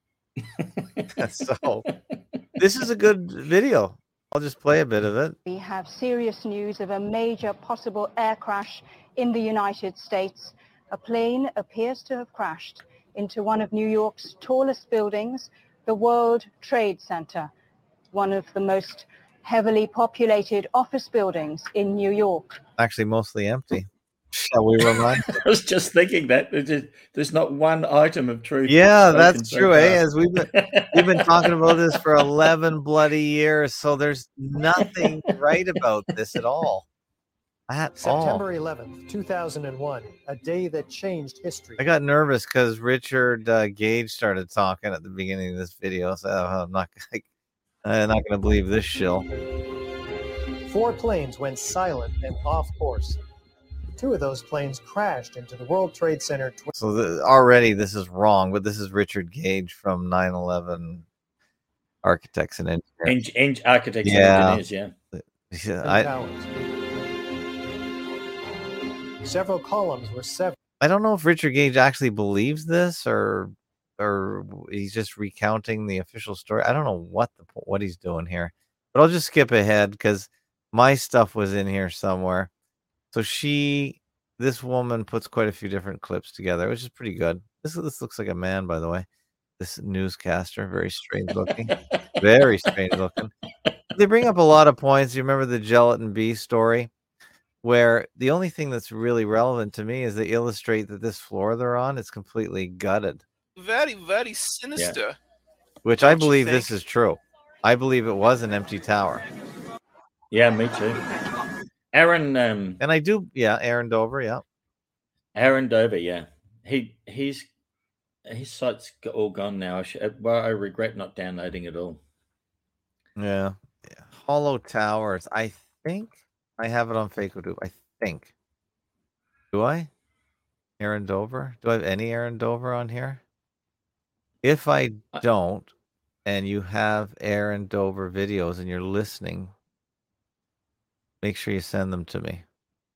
So this is a good video. I'll just play a bit of it.
We have serious news of a major possible air crash in the United States. A plane appears to have crashed into one of New York's tallest buildings, the World Trade Center, one of the most heavily populated office buildings in New York.
Actually, mostly empty. Shall we remind?
I was just thinking that there's, just, there's not one item of truth.
Yeah,
spoken
that's
so
true.
far.
Eh? As we've been we've been talking about this for eleven bloody years, so there's nothing right about this at all. At
September
all.
eleventh, two thousand one, a day that changed history.
I got nervous because Richard uh, Gage started talking at the beginning of this video, so I'm not I'm not going to believe this shill.
Four planes went silent and off course. Two of those planes crashed into the World Trade Center. Tw-
So the, already this is wrong, but this is Richard Gage from nine eleven Architects and Engineers.
Eng- eng- architects
Yeah.
and engineers, yeah.
Yeah,
Twin
I,
Towers. Several columns were severed.
I don't know if Richard Gage actually believes this or or he's just recounting the official story. I don't know what the what he's doing here, but I'll just skip ahead because my stuff was in here somewhere. So she, this woman, puts quite a few different clips together, which is pretty good. This this looks like a man, by the way. This newscaster, very strange looking, very strange looking. They bring up a lot of points. You remember the gelatin bee story, where the only thing that's really relevant to me is they illustrate that this floor they're on is completely gutted.
Very, very sinister.
Which
Don't
I
you
believe
think?
this is true. I believe it was an empty tower.
Yeah, me too. Aaron, um,
And I do, yeah, Aaron Dover, yeah.
Aaron Dover, yeah. He he's his site's g- all gone now. I sh- uh, well, I regret not downloading it all.
Yeah. yeah. Hollow Towers. I think I have it on FakeOdoop. I think. Do I? Aaron Dover? Do I have any Aaron Dover on here? If I
I-
don't, and you have Aaron Dover videos and you're listening, make sure you send them to me.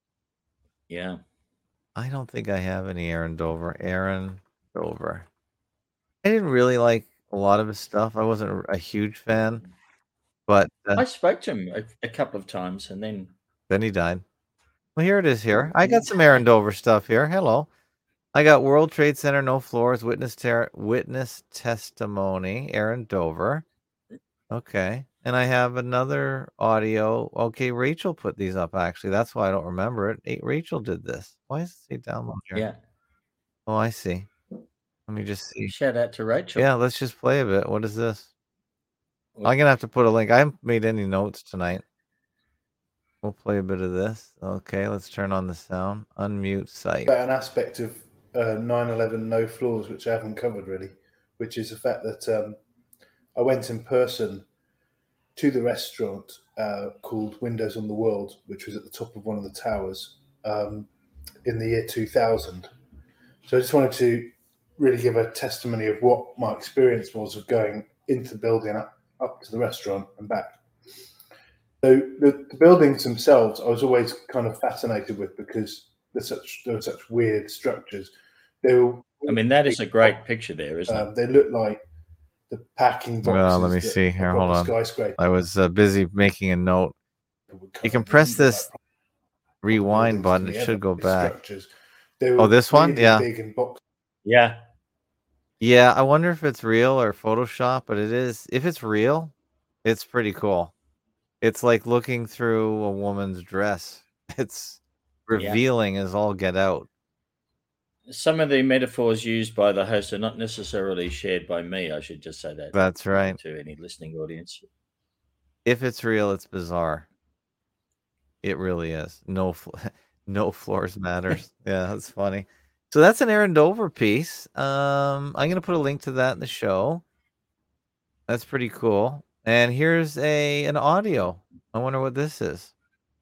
Yeah.
I don't think I have any Aaron Dover. Aaron Dover. I didn't really like a lot of his stuff. I wasn't a, a huge fan, but uh,
I spoke to him a, a couple of times and then
then he died. Well, here it is here. I got some Aaron Dover stuff here. Hello. I got World Trade Center, no floors, witness ter- witness testimony, Aaron Dover. Okay. And I have another audio. Okay, Rachel put these up, actually. That's why I don't remember it. Hey, Rachel did this. Why does it say download here?
yeah.
Oh, I see. Let me just see.
Shout out to Rachel.
Yeah, let's just play a bit. What is this?
Well-
I'm going to have to put a link. I haven't made any notes tonight. We'll play a bit of this. Okay, let's turn on the sound. Unmute site.
About an aspect of uh, nine eleven no floors, which I haven't covered really, which is the fact that um, I went in person to the restaurant uh, called Windows on the World, which was at the top of one of the towers um, in the year two thousand. So I just wanted to really give a testimony of what my experience was of going into the building up, up to the restaurant and back. So the, the buildings themselves, I was always kind of fascinated with because they're such they're such weird structures. They were,
I mean, that is a great picture there, isn't
um,
it?
they look like the packing boxes.
Well, let me
that
see here.
are
Hold
proper
on.
skyscraper
I was uh, busy making a note.
would
You
come
can press
in,
this
like
rewind
buildings
button.
in
It
the
should go
other
back.
structures. They
Oh,
were
this one?
really
Yeah.
big and box.
Yeah.
Yeah, I wonder if it's real or Photoshop, but it is. If it's real, it's pretty cool. It's like looking through a woman's dress. It's revealing as all get out.
Some of the metaphors used by the host are not necessarily shared by me. I should just say that.
That's right.
To any listening audience.
If it's real, it's bizarre. It really is. No, fl- no floors matters. Yeah, that's funny. So that's an Aaron Dover piece. Um, I'm gonna put a link to that in the show. That's pretty cool. And here's a an audio. I wonder what this is.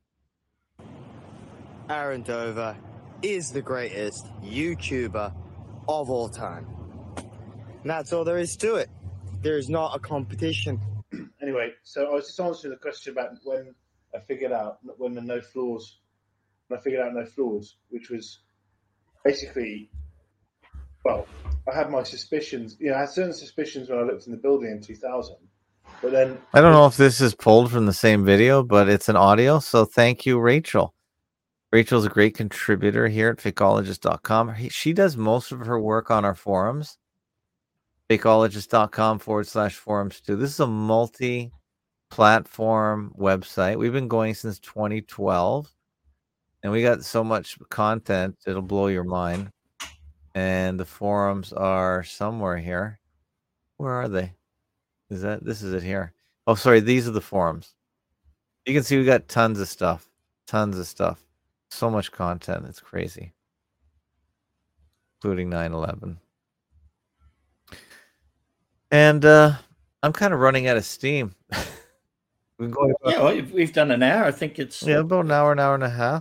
Aaron Dover is the greatest YouTuber of all time. And that's all there is to it. There is not a competition.
Anyway, so I was just answering the question about when I figured out when the no floors, when I figured out no floors, which was basically, well, I had my suspicions. You know, I had certain suspicions when I looked in the building in two thousand, but then
I don't know if this is pulled from the same video, but it's an audio. So thank you, Rachel. Rachel's a great contributor here at fakeologist dot com. She does most of her work on our forums. fakeologist.com forward slash forums too. This is a multi-platform website. We've been going since twenty twelve, and we got so much content, it'll blow your mind. And the forums are somewhere here. Where are they? Is that, this is it here. Oh, sorry. These are the forums. You can see we got tons of stuff, tons of stuff. So much content. It's crazy. Including nine eleven. And uh, I'm kind of running out of steam. We've been going about,
Yeah, well, we've done an hour. I think it's
yeah, about an hour, an hour and a half.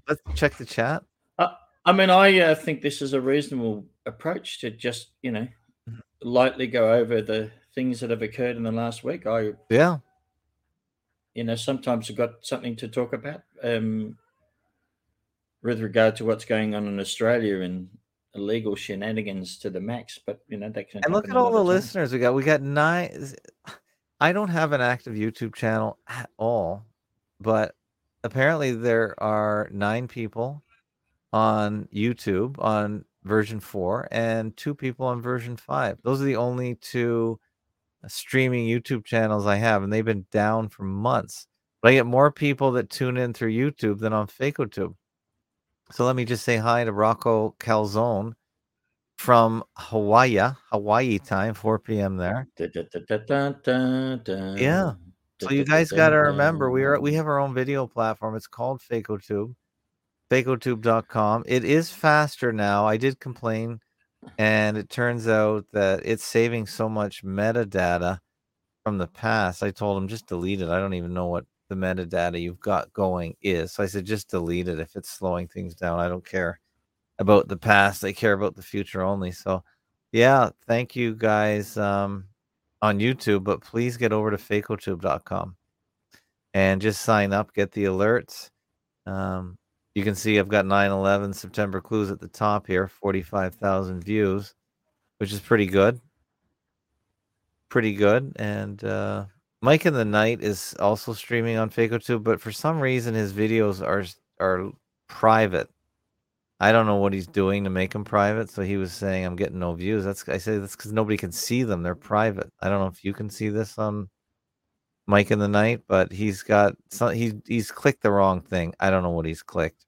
Let's check the chat.
Uh, I mean, I uh, think this is a reasonable approach to just, you know, lightly go over the things that have occurred in the last week. I,
Yeah.
you know, sometimes I've got something to talk about um, with regard to what's going on in Australia and illegal shenanigans to the max. But, you know, that can
And look
happen
at all the
another time.
listeners we got. We got nine. I don't have an active YouTube channel at all, but apparently there are nine people on YouTube on version four and two people on version five. Those are the only two streaming YouTube channels I have, and they've been down for months. But I get more people that tune in through YouTube than on FacoTube. So let me just say hi to Rocco Calzone from Hawaii, Hawaii time, four p.m. there.
Da, da, da, da, da, da, da.
Yeah.
Da,
So you
da, da,
guys
da,
got to
da.
remember, we are we have our own video platform. It's called FacoTube, FacoTube dot com. It is faster now. I did complain, and it turns out that it's saving so much metadata from the past. I told him just delete it. I don't even know what the metadata you've got going is. So I said just delete it if it's slowing things down. I don't care about the past. I care about the future only. So yeah, thank you guys um, on YouTube, but please get over to FacoTube dot com and just sign up, get the alerts. Um, you can see I've got nine eleven September clues at the top here, forty-five thousand views, which is pretty good. Pretty good. And uh, Mike in the Night is also streaming on FacoTube, but for some reason his videos are are private. I don't know what he's doing to make them private. So he was saying, I'm getting no views. That's I say that's because nobody can see them. They're private. I don't know if you can see this on Mike in the Night, but he's got some, he, he's clicked the wrong thing. I don't know what he's clicked.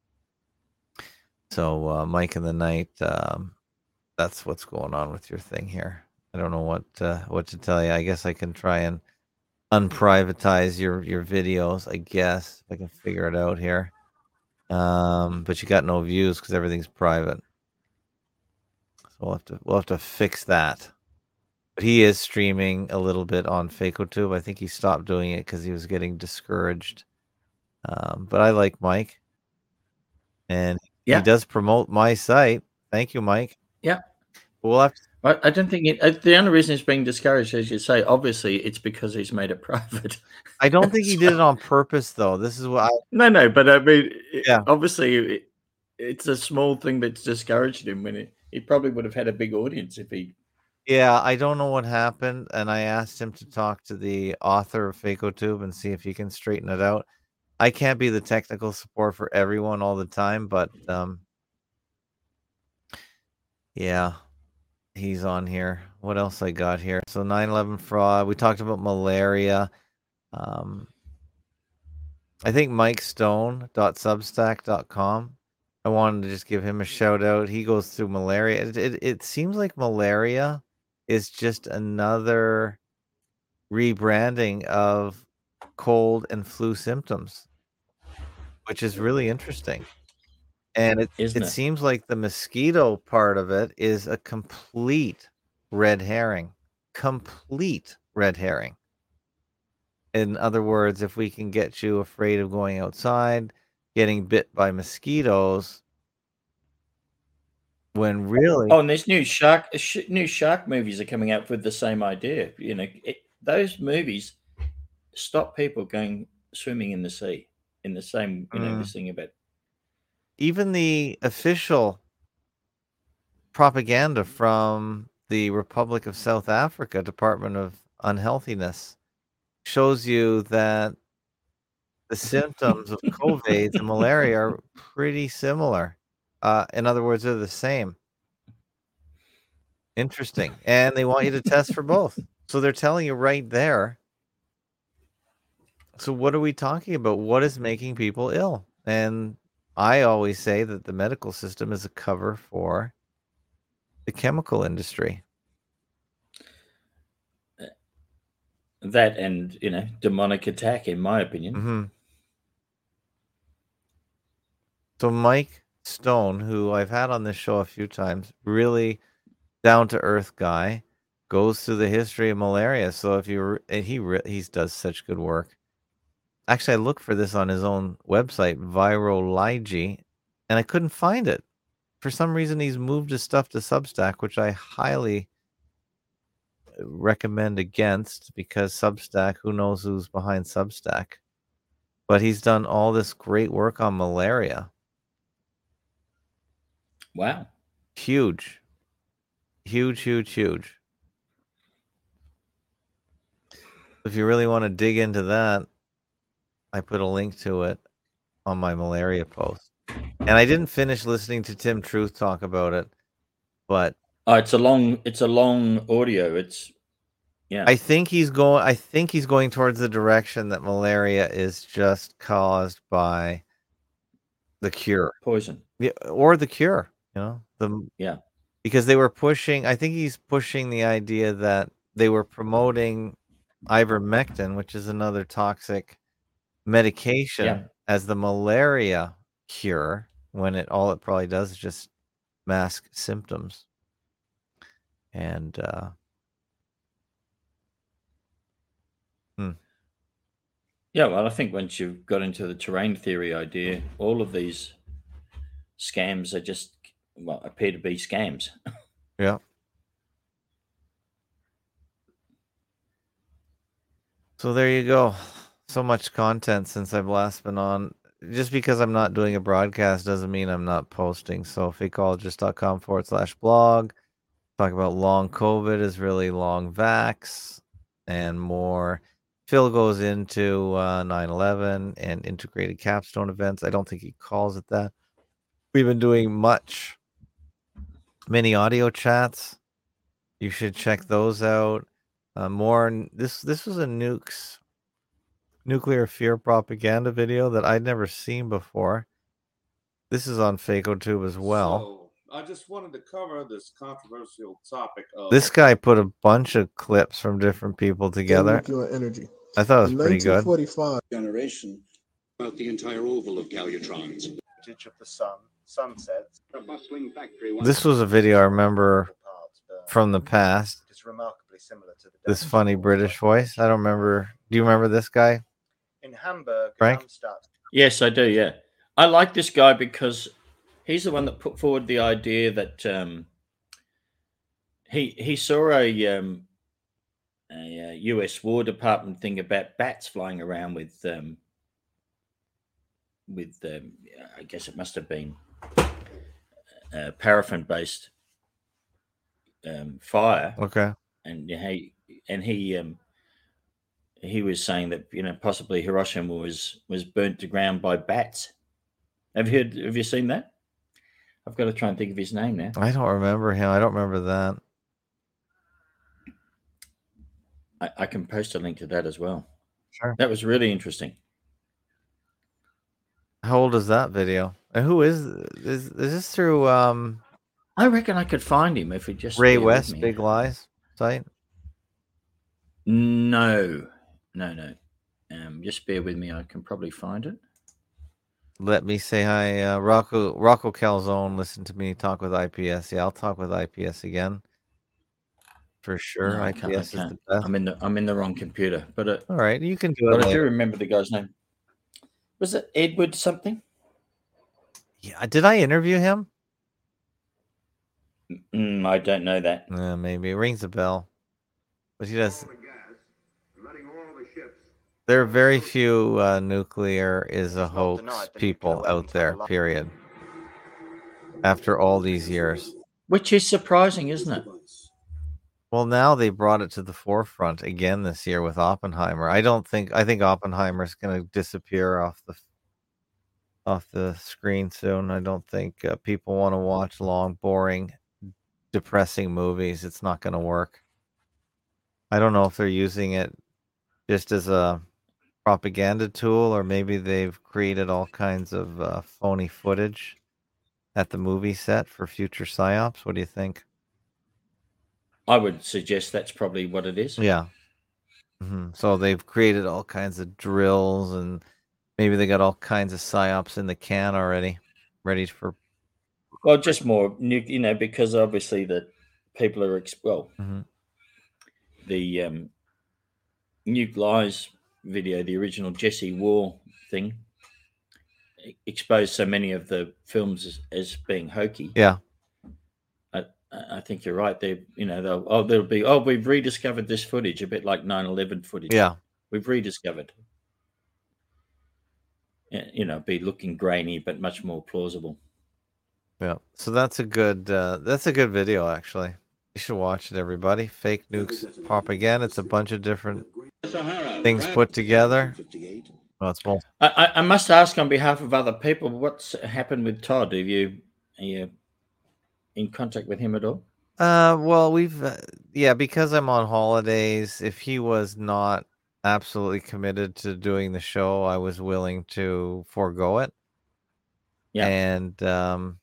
So uh, Mike in the Night, um, that's what's going on with your thing here. I don't know what uh, what to tell you. I guess I can try and unprivatize your, your videos, I guess, if I can figure it out here. Um, but you got no views because everything's private. So we'll have to we'll have to fix that. But he is streaming a little bit on FacoTube. I think he stopped doing it because he was getting discouraged. Um, but I like Mike, and
Yeah.
he does promote my site. Thank you, Mike.
Yeah.
We'll have to,
I, I don't think it, uh, the only reason it's being discouraged, as you say, obviously it's because he's made it private.
I don't think he did it on purpose, though. This is what I.
No, no, but I mean, it-
Yeah.
obviously it, it's a small thing that's discouraged him when it, he probably would have had a big audience if he.
Yeah, I don't know what happened, and I asked him to talk to the author of FacoTube and see if he can straighten it out. I can't be the technical support for everyone all the time, but um, yeah, he's on here. What else I got here? So nine eleven fraud. We talked about malaria. Um, I think Mike Stone dot substack dot com. I wanted to just give him a shout out. He goes through malaria. It, it, it seems like malaria is just another rebranding of cold and flu symptoms, which is really interesting. And it,
Isn't
it
it?
seems like the mosquito part of it is a complete red herring. Complete red herring. In other words, if we can get you afraid of going outside, getting bit by mosquitoes, when really,
Oh, and there's new shark sh- new shark movies are coming out with the same idea. You know, it, those movies stop people going swimming in the sea in the same. You know,
Mm.
this thing about.
even the official propaganda from the Republic of South Africa Department of Unhealthiness shows you that the symptoms of COVID and malaria are pretty similar. Uh, in other words, they're the same. Interesting. And they want you to test for both. So they're telling you right there. So what are we talking about? What is making people ill? And I always say that the medical system is a cover for the chemical industry.
That and, you know, demonic attack, in my opinion.
Mm-hmm. So Mike Stone, who I've had on this show a few times, really down to earth guy, goes through the history of malaria. So if you and he re- he does such good work. Actually, I looked for this on his own website, Virology, and I couldn't find it. For some reason, he's moved his stuff to Substack, which I highly recommend against, because Substack, who knows who's behind Substack? But he's done all this great work on malaria.
Wow.
Huge. Huge, huge, huge. If you really want to dig into that, I put a link to it on my malaria post. And I didn't finish listening to Tim Truth talk about it, but
oh, it's a long it's a long audio. It's yeah.
I think he's going I think he's going towards the direction that malaria is just caused by the cure.
Poison.
Yeah, or the cure, you know. The
yeah.
Because they were pushing, I think he's pushing the idea that they were promoting ivermectin, which is another toxic medication,
yeah.
as the malaria cure, when it all it probably does is just mask symptoms. And uh hmm.
yeah, well, I think once you've got into the terrain theory idea, all of these scams are just, well, appear to be scams.
Yeah. So there you go. So much content since I've last been on. Just because I'm not doing a broadcast doesn't mean I'm not posting. So fakeologist.com forward slash blog. Talk about long COVID is really long vax and more. Phil goes into uh, nine eleven and integrated capstone events. I don't think he calls it that. We've been doing much. Many audio chats. You should check those out. Uh, more. This this was a nukes. Nuclear fear propaganda video that I'd never seen before. This is on FakeOTube as well.
So, I just wanted to cover this controversial topic of
this guy put a bunch of clips from different people together.
Nuclear energy.
I thought it was
In
pretty good.
nineteen forty-five
generation about the entire oval of Galutrons.
Of the sun, sunsets.
A bustling factory.
This was a video I remember from the past.
It's remarkably similar to the
this funny British voice. I don't remember. Do you remember this guy?
In Hamburg,
Frank?
Darmstadt.
Yes, I do. Yeah, I like this guy because he's the one that put forward the idea that um, he he saw a, um, a, a U S War Department thing about bats flying around with um, with um, I guess it must have been uh, paraffin based um, fire.
Okay,
and he and he. Um, He was saying that, you know, possibly Hiroshima was was burnt to ground by bats. Have you heard, have you seen that? I've got to try and think of his name now.
I don't remember him. I don't remember that.
I, I can post a link to that as well.
Sure.
That was really interesting.
How old is that video? And who is is is this through? Um,
I reckon I could find him if we just
Ray
bear with
West
me.
Big Lies site.
No, no, no. Um, just bear with me. I can probably find it.
Let me say hi, uh, Rocco Rocco Calzone. Listen to me talk with I P S. Yeah, I'll talk with I P S again for sure.
No, I can't, I
I P S is
can't.
the best.
I'm in the I'm in the wrong computer. But uh,
all right, you can do it.
But I do
later.
remember the guy's name. Was it Edward something?
Yeah, did I interview him?
Mm, I don't know that.
Uh, maybe it rings a bell, but he does. There are very few uh, nuclear is a hoax people out there, period. After all these years.
Which is surprising, isn't it?
Well, now they brought it to the forefront again this year with Oppenheimer. I don't think, I think Oppenheimer is going to disappear off the off the screen soon. I don't think uh, people want to watch long, boring, depressing movies. It's not going to work. I don't know if they're using it just as a propaganda tool, or maybe they've created all kinds of uh, phony footage at the movie set for future psyops. What do you think?
I would suggest that's probably what it is.
Yeah. Mm-hmm. So they've created all kinds of drills, and maybe they got all kinds of psyops in the can already, ready for.
Well, just more, you know, because obviously the people are, well,
mm-hmm.
the um, nuke lies video, the original Jesse War thing, exposed so many of the films as, as being hokey.
Yeah.
I, I think you're right. They, you know, they'll, oh, there'll be, oh, we've rediscovered this footage, a bit like nine eleven footage.
Yeah.
We've rediscovered. You know, be looking grainy, but much more plausible.
Yeah. So that's a good, uh, that's a good video, actually. You should watch it, everybody. Fake Nukes Propaganda. It's a bunch of different things put together. Well, it's both.
I, I must ask on behalf of other people, what's happened with Todd? Have you, are you in contact with him at all?
Uh, well, we've, uh, yeah, because I'm on holidays, if he was not absolutely committed to doing the show, I was willing to forego it.
Yeah.
And, um,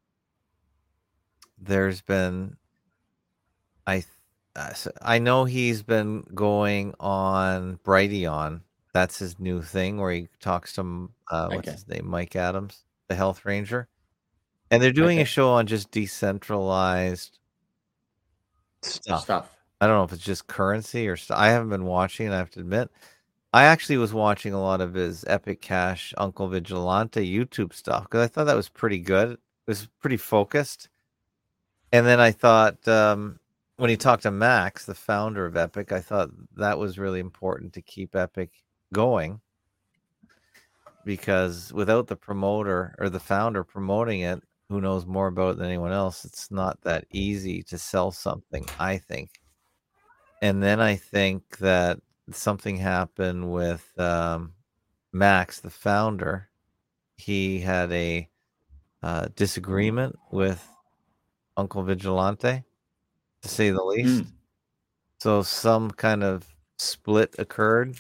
there's been, I, I know he's been going on Brighteon. That's his new thing where he talks to, uh, what's
Okay.
his name? Mike Adams, the health ranger. And they're doing
Okay.
a show on just decentralized stuff.
Stuff.
I don't know if it's just currency or stuff. I haven't been watching, I have to admit. I actually was watching a lot of his Epic Cash Uncle Vigilante YouTube stuff because I thought that was pretty good. It was pretty focused. And then I thought um, when he talked to Max, the founder of Epic, I thought that was really important to keep Epic going because without the promoter or the founder promoting it, who knows more about it than anyone else, it's not that easy to sell something, I think. And then I think that something happened with um, Max, the founder. He had a uh, disagreement with Uncle Vigilante, to say the least.
Mm.
So some kind of split occurred.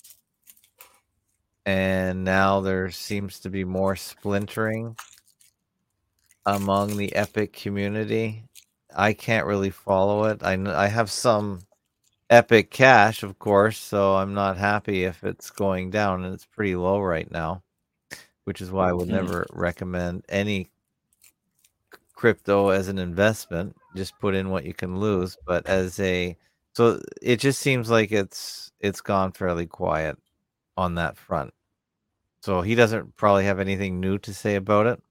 And now there seems to be more splintering among the Epic community. I can't really follow it. I, kn- I have some Epic Cash, of course, so I'm not happy if it's going down, and it's pretty low right now, which is why I would
Mm.
never recommend any crypto as an investment. Just put in what you can lose. But as a, so it just seems like it's it's gone fairly quiet on that front. So he doesn't probably have anything new to say about it.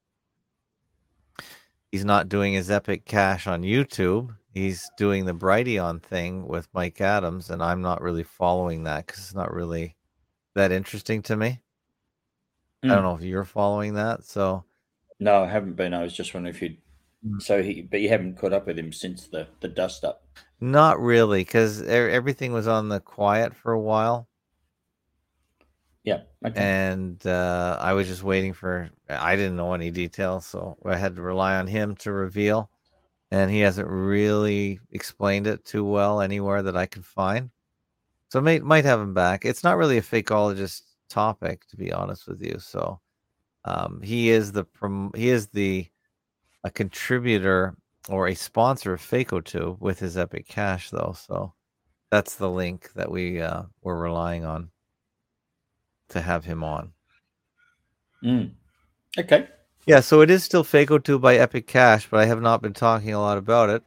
He's not doing his Epic Cash on YouTube. He's doing the Brighteon thing with Mike Adams, and I'm not really following that because it's not really that interesting to me. I don't
Mm.
know if you're following that. So
No, I haven't been. I was just wondering if you. So he, but you haven't caught up with him since the the dust up.
not really, because everything was on the quiet for a while.
Yeah. Okay.
And uh, I was just waiting for, I didn't know any details, so I had to rely on him to reveal. And he hasn't really explained it too well anywhere that I could find. So may, might have him back. It's not really a fakeologist topic, to be honest with you. So um, he is the prom- he is the a contributor or a sponsor of FakeOTube with his Epic Cash, though. So that's the link that we uh, were relying on to have him on.
Mm. Okay.
Yeah, so it is still FakeOTube by Epic Cash, but I have not been talking a lot about it.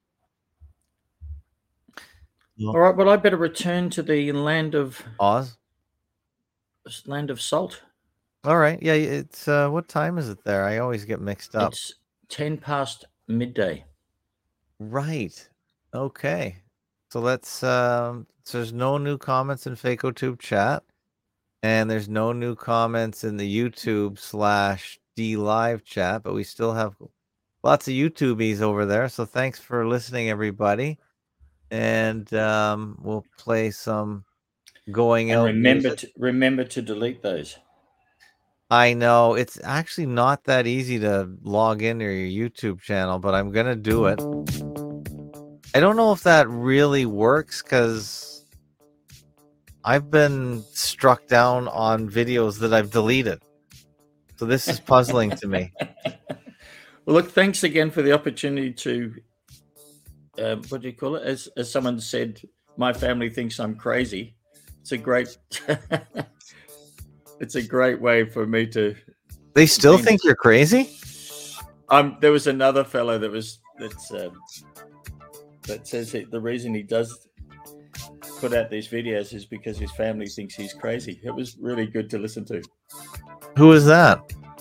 All right. Well, I better return to the land of
Oz.
Land of salt.
All right. Yeah, it's uh, what time is it there? I always get mixed up.
It's ten past midday.
Right. Okay. So let's. Um, so there's no new comments in FakeOTube chat, and there's no new comments in the YouTube slash D Live chat, but we still have lots of YouTubies over there. So thanks for listening, everybody, and um, we'll play some going
And
out.
remember
music.
to remember to delete those.
I know it's actually not that easy to log into your YouTube channel, but I'm gonna do it. I don't know if that really works because I've been struck down on videos that I've deleted. So this is puzzling to me.
Well, look, thanks again for the opportunity to, uh, what do you call it? As as someone said, my family thinks I'm crazy. It's a great, it's a great way for me to.
They still think you're crazy?
Um, there was another fellow that was that's um, that says that the reason he does put out these videos is because his family thinks he's crazy. It was really good to listen to.
Who is that?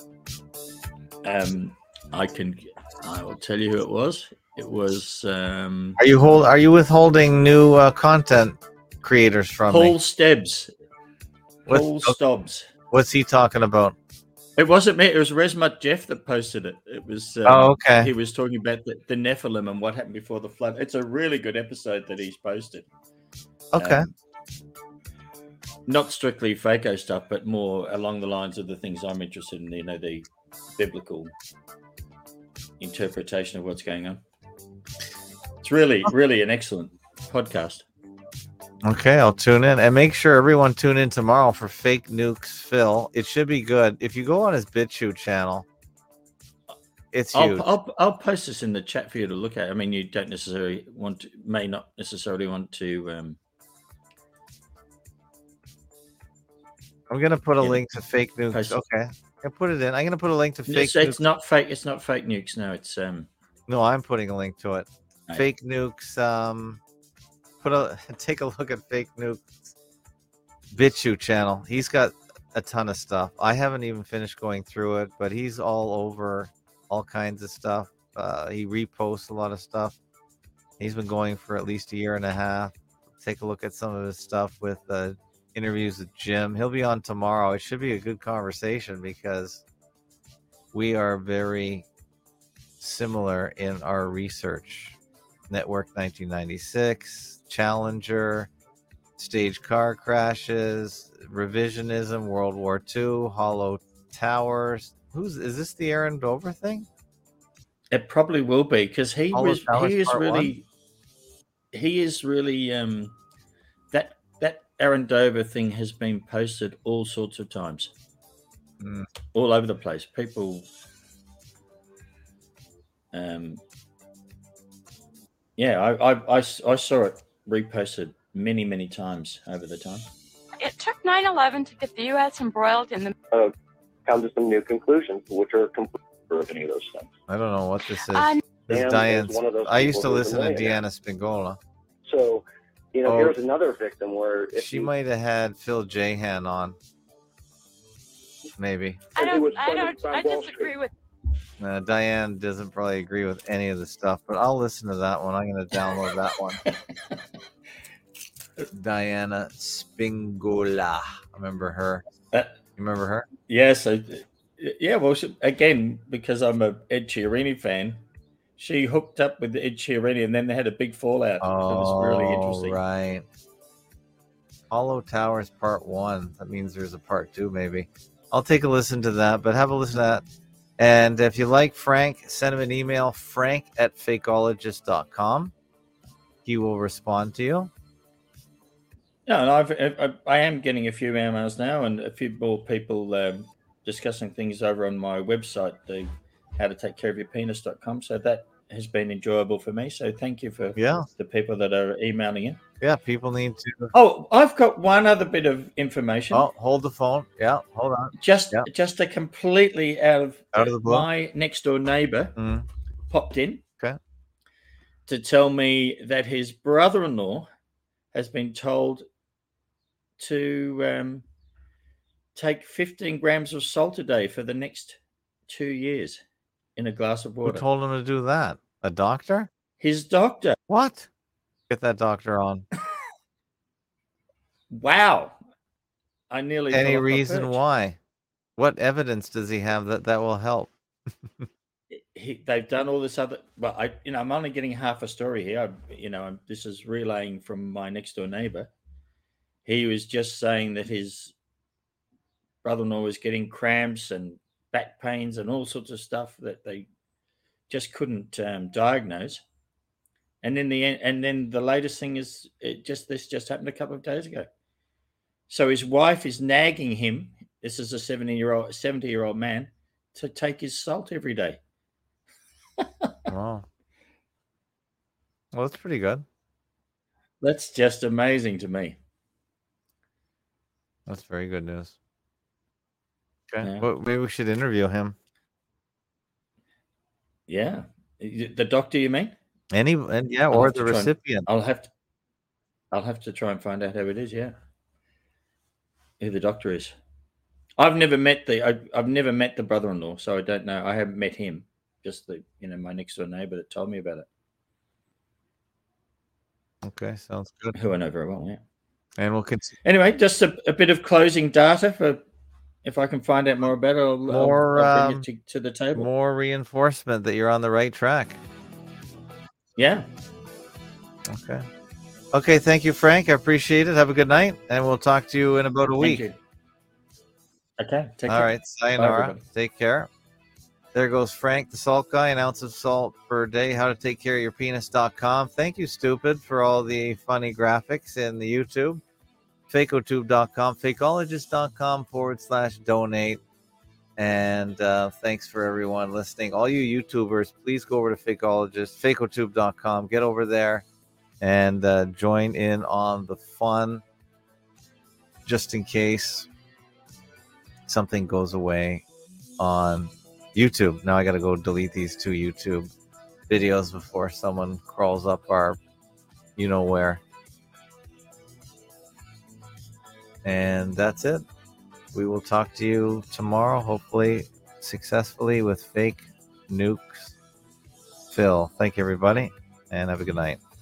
Um, I can, I will tell you who it was. It was. Um,
Are you hold? Are you withholding new uh, content creators from
Paul
me?
Stebbs.
What-
Paul Stobbs.
What's he talking about?
It wasn't me. It was Resmut Jeff that posted it. It was. Um,
Oh, okay.
He was talking about the, the Nephilim and what happened before the flood. It's a really good episode that he's posted.
Okay.
Um, not strictly Faco stuff, but more along the lines of the things I'm interested in. You know, the biblical interpretation of what's going on. It's really, really an excellent podcast.
Okay, I'll tune in and make sure everyone tune in tomorrow for Fake Nukes Phil. It should be good. If you go on his BitChute channel, it's huge.
I'll, I'll I'll post this in the chat for you to look at. I mean, you don't necessarily want to, may not necessarily want to. Um,
I'm gonna put a
yeah,
link to Fake Nukes.
post it.
Okay, I put it in. I'm gonna put a link to Fake
It's, it's
Nukes.
not fake. It's not fake nukes. No, it's um.
No, I'm putting a link to it.
Right.
Fake Nukes. Um, put a take a look at Fake Nukes BitChute channel. He's got a ton of stuff. I haven't even finished going through it, but he's all over all kinds of stuff. Uh, he reposts a lot of stuff. He's been going for at least a year and a half. Take a look at some of his stuff with uh, interviews with Jim. He'll be on tomorrow. It should be a good conversation because we are very similar in our research. Network nineteen ninety-six, Challenger, stage car crashes, revisionism, World War Two, Hollow Towers. Who's is this the Aaron Dover thing?
It probably will be because he
Hollow
was
Towers
he is
Part
really he is really um that that Aaron Dover thing has been posted all sorts of times,
Mm.
all over the place. People, um, yeah, I, I I s- I saw it reposted many many times over the time.
It took nine eleven to get the U S embroiled in the
uh, come to some new conclusions, which are complete of any of those things.
I don't know what this is.
Uh,
this is
Dan
Diane.
is one of those
I used to
people who's a
listen to
millionaire.
Deanna Spingola.
So, you know,
Oh.
here's another victim where if
She
you,
might have had Phil Jahan on. Maybe.
I
It
don't
was
I
funded
don't
by
I
Wall
disagree with
Uh, Diane doesn't probably agree with any of the stuff, but I'll listen to that one. I'm going to download that one. Diana Spingola. I remember her.
Uh,
You remember her?
Yeah, so yeah, well, she, again, because I'm a Ed Sheeran fan, she hooked up with Ed Sheeran, and then they had a big fallout. It was really
Oh,
interesting.
right. Hollow Towers Part One. That means there's a Part Two, maybe. I'll take a listen to that, but have a listen to that. And if you like Frank, send him an email, frank at fakeologist dot com. He will respond to you.
Yeah, and I've, I, I am getting a few emails now, and a few more people um, discussing things over on my website, the how to take care of your penis dot com. So that has been enjoyable for me. So thank you for
Yeah.
the people that are emailing in.
Yeah, people need to.
Oh, I've got one other bit of information.
Oh, hold the phone. Yeah, hold on.
Just
Yeah.
just a completely out of,
Out of the blue?
my next door neighbor
Mm.
popped in
Okay.
to tell me that his brother-in-law has been told to um, take fifteen grams of salt a day for the next two years in a glass of
Who
water.
told him to do that? A doctor?
His doctor.
What? Get that doctor on.
Wow. I nearly
Any
fell off my
reason
perch.
why? What evidence does he have that that will help?
He, they've done all this other. Well, I, you know, I'm only getting half a story here. I, you know, I'm, this is relaying from my next door neighbor. He was just saying that his brother-in-law was getting cramps and back pains and all sorts of stuff that they just couldn't um, diagnose. And then the and then the latest thing is it just this just happened a couple of days ago. So his wife is nagging him. This is a seventy-year-old, seventy-year-old man to take his salt every day.
Oh. Well, that's pretty good.
That's just amazing to me.
That's very good news. Okay.
Yeah.
Well, maybe we should interview him.
Yeah, the doctor, you mean?
Any and yeah,
I'll
or
have
the
to try and-
recipient.
I'll have to. I'll have to try and find out who it is. Yeah, who the doctor is. I've never met the. I, I've never met the brother-in-law, so I don't know. I haven't met him. Just the, you know, my next door neighbor that told me about it.
Okay, sounds good.
Who I know very well. Yeah,
and we'll continue.
Anyway, just a, a bit of closing data for. If I can find out more about it, I'll,
More,
I'll, I'll bring
um,
it to, to the table.
More reinforcement that you're on the right track.
Yeah.
Okay. Okay. Thank you, Frank. I appreciate it. Have a good night, and we'll talk to you in about a week.
Thank you. Okay. Take
All
care.
right.
Bye,
Sayonara.
everybody.
Take care. There goes Frank, the salt guy, an ounce of salt per day. How to take care of your penis dot com. Thank you, Stupid, for all the funny graphics in the YouTube. Fakeotube dot com, fakeologist dot com forward slash donate. And uh, thanks for everyone listening. All you YouTubers, please go over to Fakeologist, fakeotube dot com. Get over there and uh, join in on the fun, just in case something goes away on YouTube. Now I got to go delete these two YouTube videos before someone crawls up our you know where. And that's it. We will talk to you tomorrow, hopefully successfully with Fake Nukes Phil. Thank you, everybody, and have a good night.